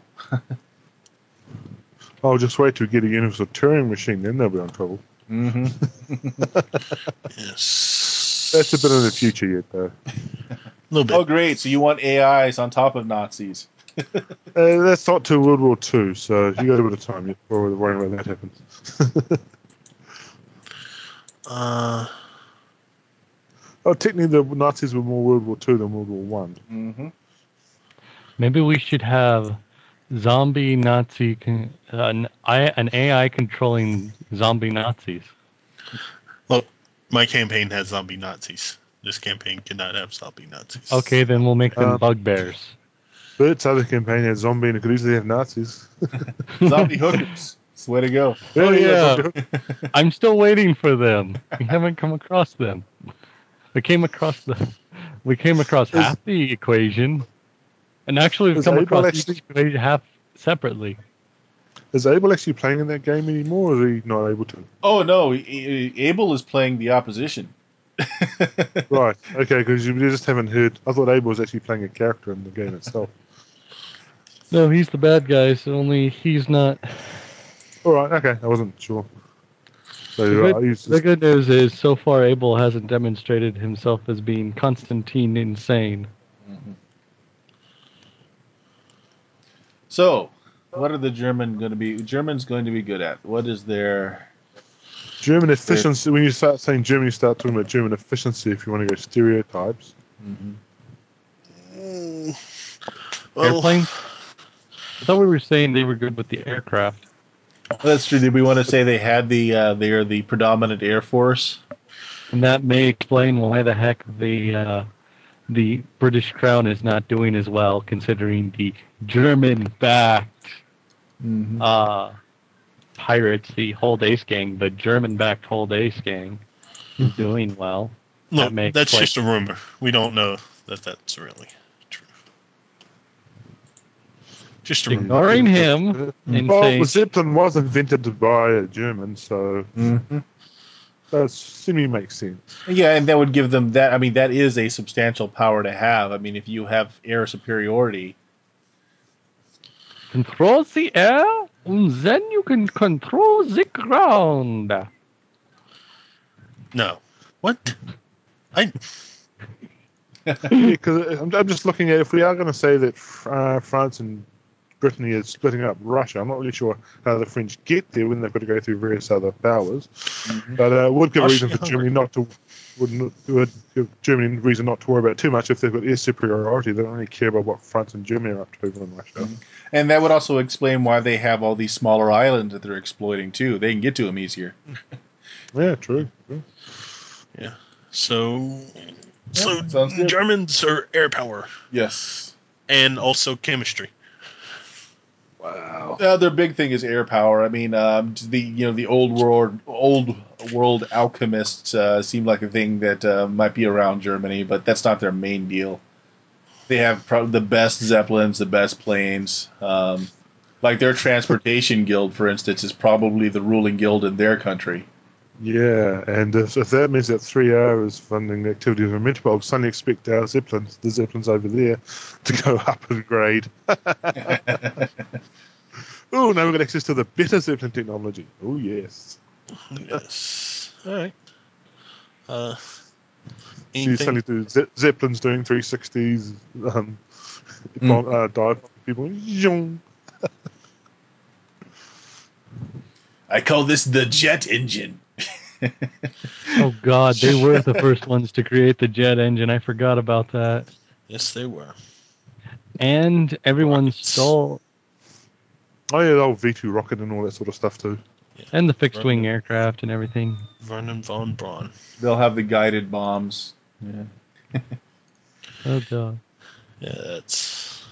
I'll just wait till we get a universal Turing machine, then they'll be on trouble. Mm-hmm. Yes. That's a bit in the future yet, though. A little bit. Oh, great. So you want AIs on top of Nazis. That's not till World War II, so you got a bit of time yet before worrying when that happens. Technically, the Nazis were more World War II than World War One. Mm-hmm. Maybe we should have zombie Nazi, an AI controlling zombie Nazis. Look, my campaign has zombie Nazis. This campaign cannot have zombie Nazis. Okay, then we'll make them bugbears. Bert's other campaign had zombie and it could easily have Nazis. Zombie hookers. That's the way to go. Oh yeah, I'm still waiting for them. We haven't come across them. We came across half the equation, and actually we've come across each equation half separately. Is Abel actually playing in that game anymore, or is he not able to? Oh no, Abel is playing the opposition. Right. Okay, because you just haven't heard. I thought Abel was actually playing a character in the game itself. No, he's the bad guy, so only he's not. All right. Okay, I wasn't sure. So the good news is, so far, Abel hasn't demonstrated himself as being Constantine insane. Mm-hmm. So, what are the Germans going to be good at? What is their German efficiency? When you start saying German, you start talking about German efficiency. If you want to go stereotypes. Mm-hmm. Airplanes. I thought we were saying they were good with the aircraft. That's true. Did we want to say they had they are the predominant air force? And that may explain why the heck the British Crown is not doing as well, considering the German-backed pirates, the Hold Ace Gang, the German-backed Hold Ace Gang, is doing well. No, that's just a rumor. We don't know that that's really true. Just ignoring him and Well, saying, the Zeppelin was invented by a German, so that seemingly makes sense. Yeah, and that would give them that. I mean, that is a substantial power to have. I mean, if you have air superiority. control the air, and then you can control the ground. No. What? Because I'm just looking at, if we are going to say that France and Brittany is splitting up Russia, I'm not really sure how the French get there when they've got to go through various other powers. But it would give a reason for Germany would give Germany a reason not to worry about it too much if they've got air superiority. They don't really care about what France and Germany are up to over in Russia. And that would also explain why they have all these smaller islands that they're exploiting too. They can get to them easier. Yeah, true. Yeah. So sounds good. Germans are air power. Yes. And also chemistry. Wow. Their big thing is air power. I mean, the old world alchemists seem like a thing that might be around Germany, but that's not their main deal. They have probably the best zeppelins, the best planes. Like their transportation guild, for instance, is probably the ruling guild in their country. Yeah, and if that means that 3R is funding the activity of a Metropole, suddenly expect our Zeppelins, the Zeppelins over there, to go up in grade. Oh, now we've got access to the better Zeppelin technology. Oh, yes. Yes. All right. So you suddenly do Zeppelins doing 360s, dive bombing people. Zhong. I call this the jet engine. Oh God, they were the first ones to create the jet engine. I forgot about that. Yes, they were. And everyone stole. Oh yeah, the old V2 rocket and all that sort of stuff too. Yeah. And the fixed-wing aircraft and everything. Vernon von Braun. They'll have the guided bombs. Yeah. Oh God. Yeah, that's.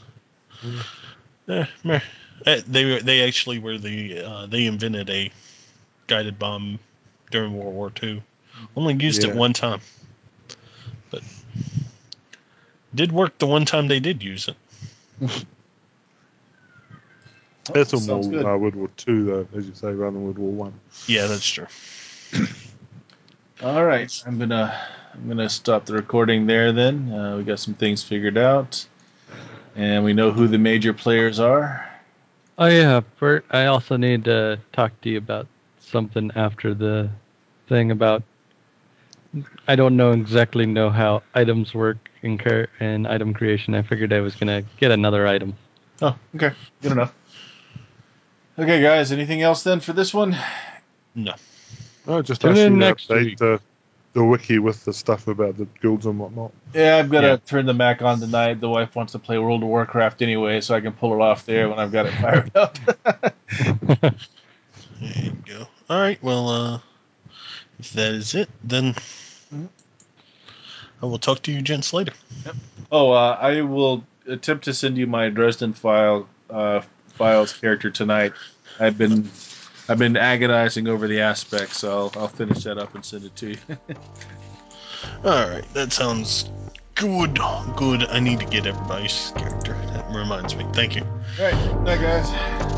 They actually were they invented a guided bomb during World War II. Only used it one time, but did work the one time they did use it. That's on World War II, though, as you say, rather than World War One. Yeah, that's true. All right, I'm gonna stop the recording there. Then we got some things figured out, and we know who the major players are. Oh yeah, Bert. I also need to talk to you about something after the thing about. I don't exactly know how items work in item creation. I figured I was gonna get another item. Oh, okay, good enough. Okay, guys, anything else then for this one? No. Oh, just Tune in next update the wiki with the stuff about the guilds and whatnot. Yeah, I've got to turn the Mac on tonight. The wife wants to play World of Warcraft anyway, so I can pull it off there when I've got it fired up. There you go. All right. Well, if that is it, then I will talk to you gents later. Yep. Oh, I will attempt to send you my Dresden files character tonight. I've been agonizing over the aspects, so I'll finish that up and send it to you. All right, that sounds good. Good. I need to get everybody's character. That reminds me. Thank you. All right, bye guys.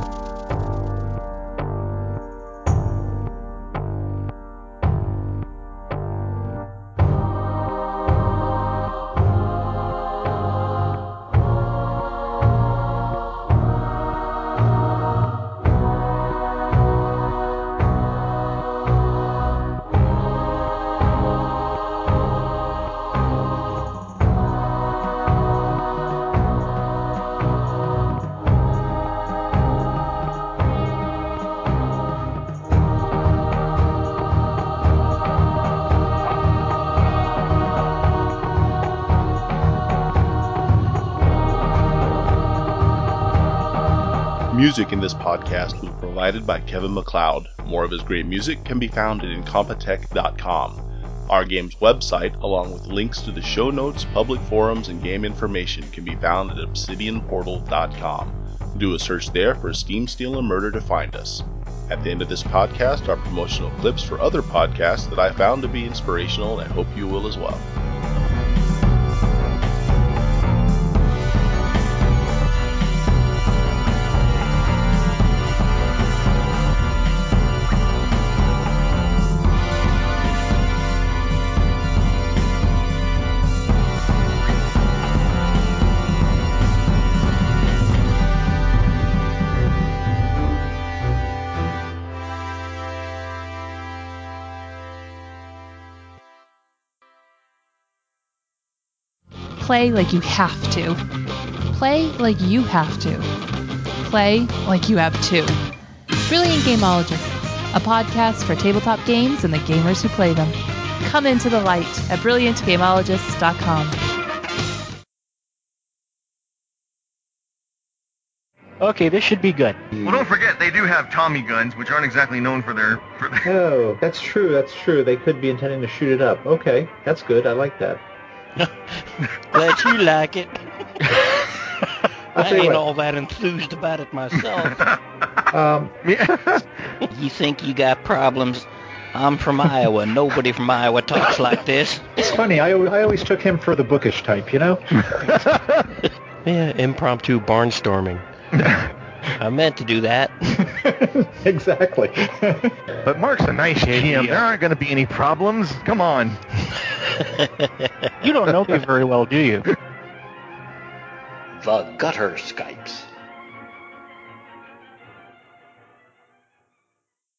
Music in this podcast was provided by Kevin MacLeod. More of his great music can be found at Incompetech.com. Our game's website, along with links to the show notes, public forums, and game information, can be found at ObsidianPortal.com. Do a search there for Steam, Steel, and Murder to find us. At the end of this podcast are promotional clips for other podcasts that I found to be inspirational, and I hope you will as well. Play like you have to. Play like you have to. Play like you have to. Brilliant Gameologists, a podcast for tabletop games and the gamers who play them. Come into the light at brilliantgameologists.com. Okay, this should be good. Well, don't forget, they do have Tommy guns, which aren't exactly known for their... Oh, that's true. They could be intending to shoot it up. Okay, that's good. I like that. Glad you like it. I ain't what. all that enthused about it myself. You think you got problems? I'm from Iowa. Nobody from Iowa talks like this. It's funny. I always took him for the bookish type, you know? Yeah, impromptu barnstorming. I meant to do that. Exactly. But Mark's a nice GM. There aren't going to be any problems. Come on. You don't know me very well, do you? The Gutter Skypes.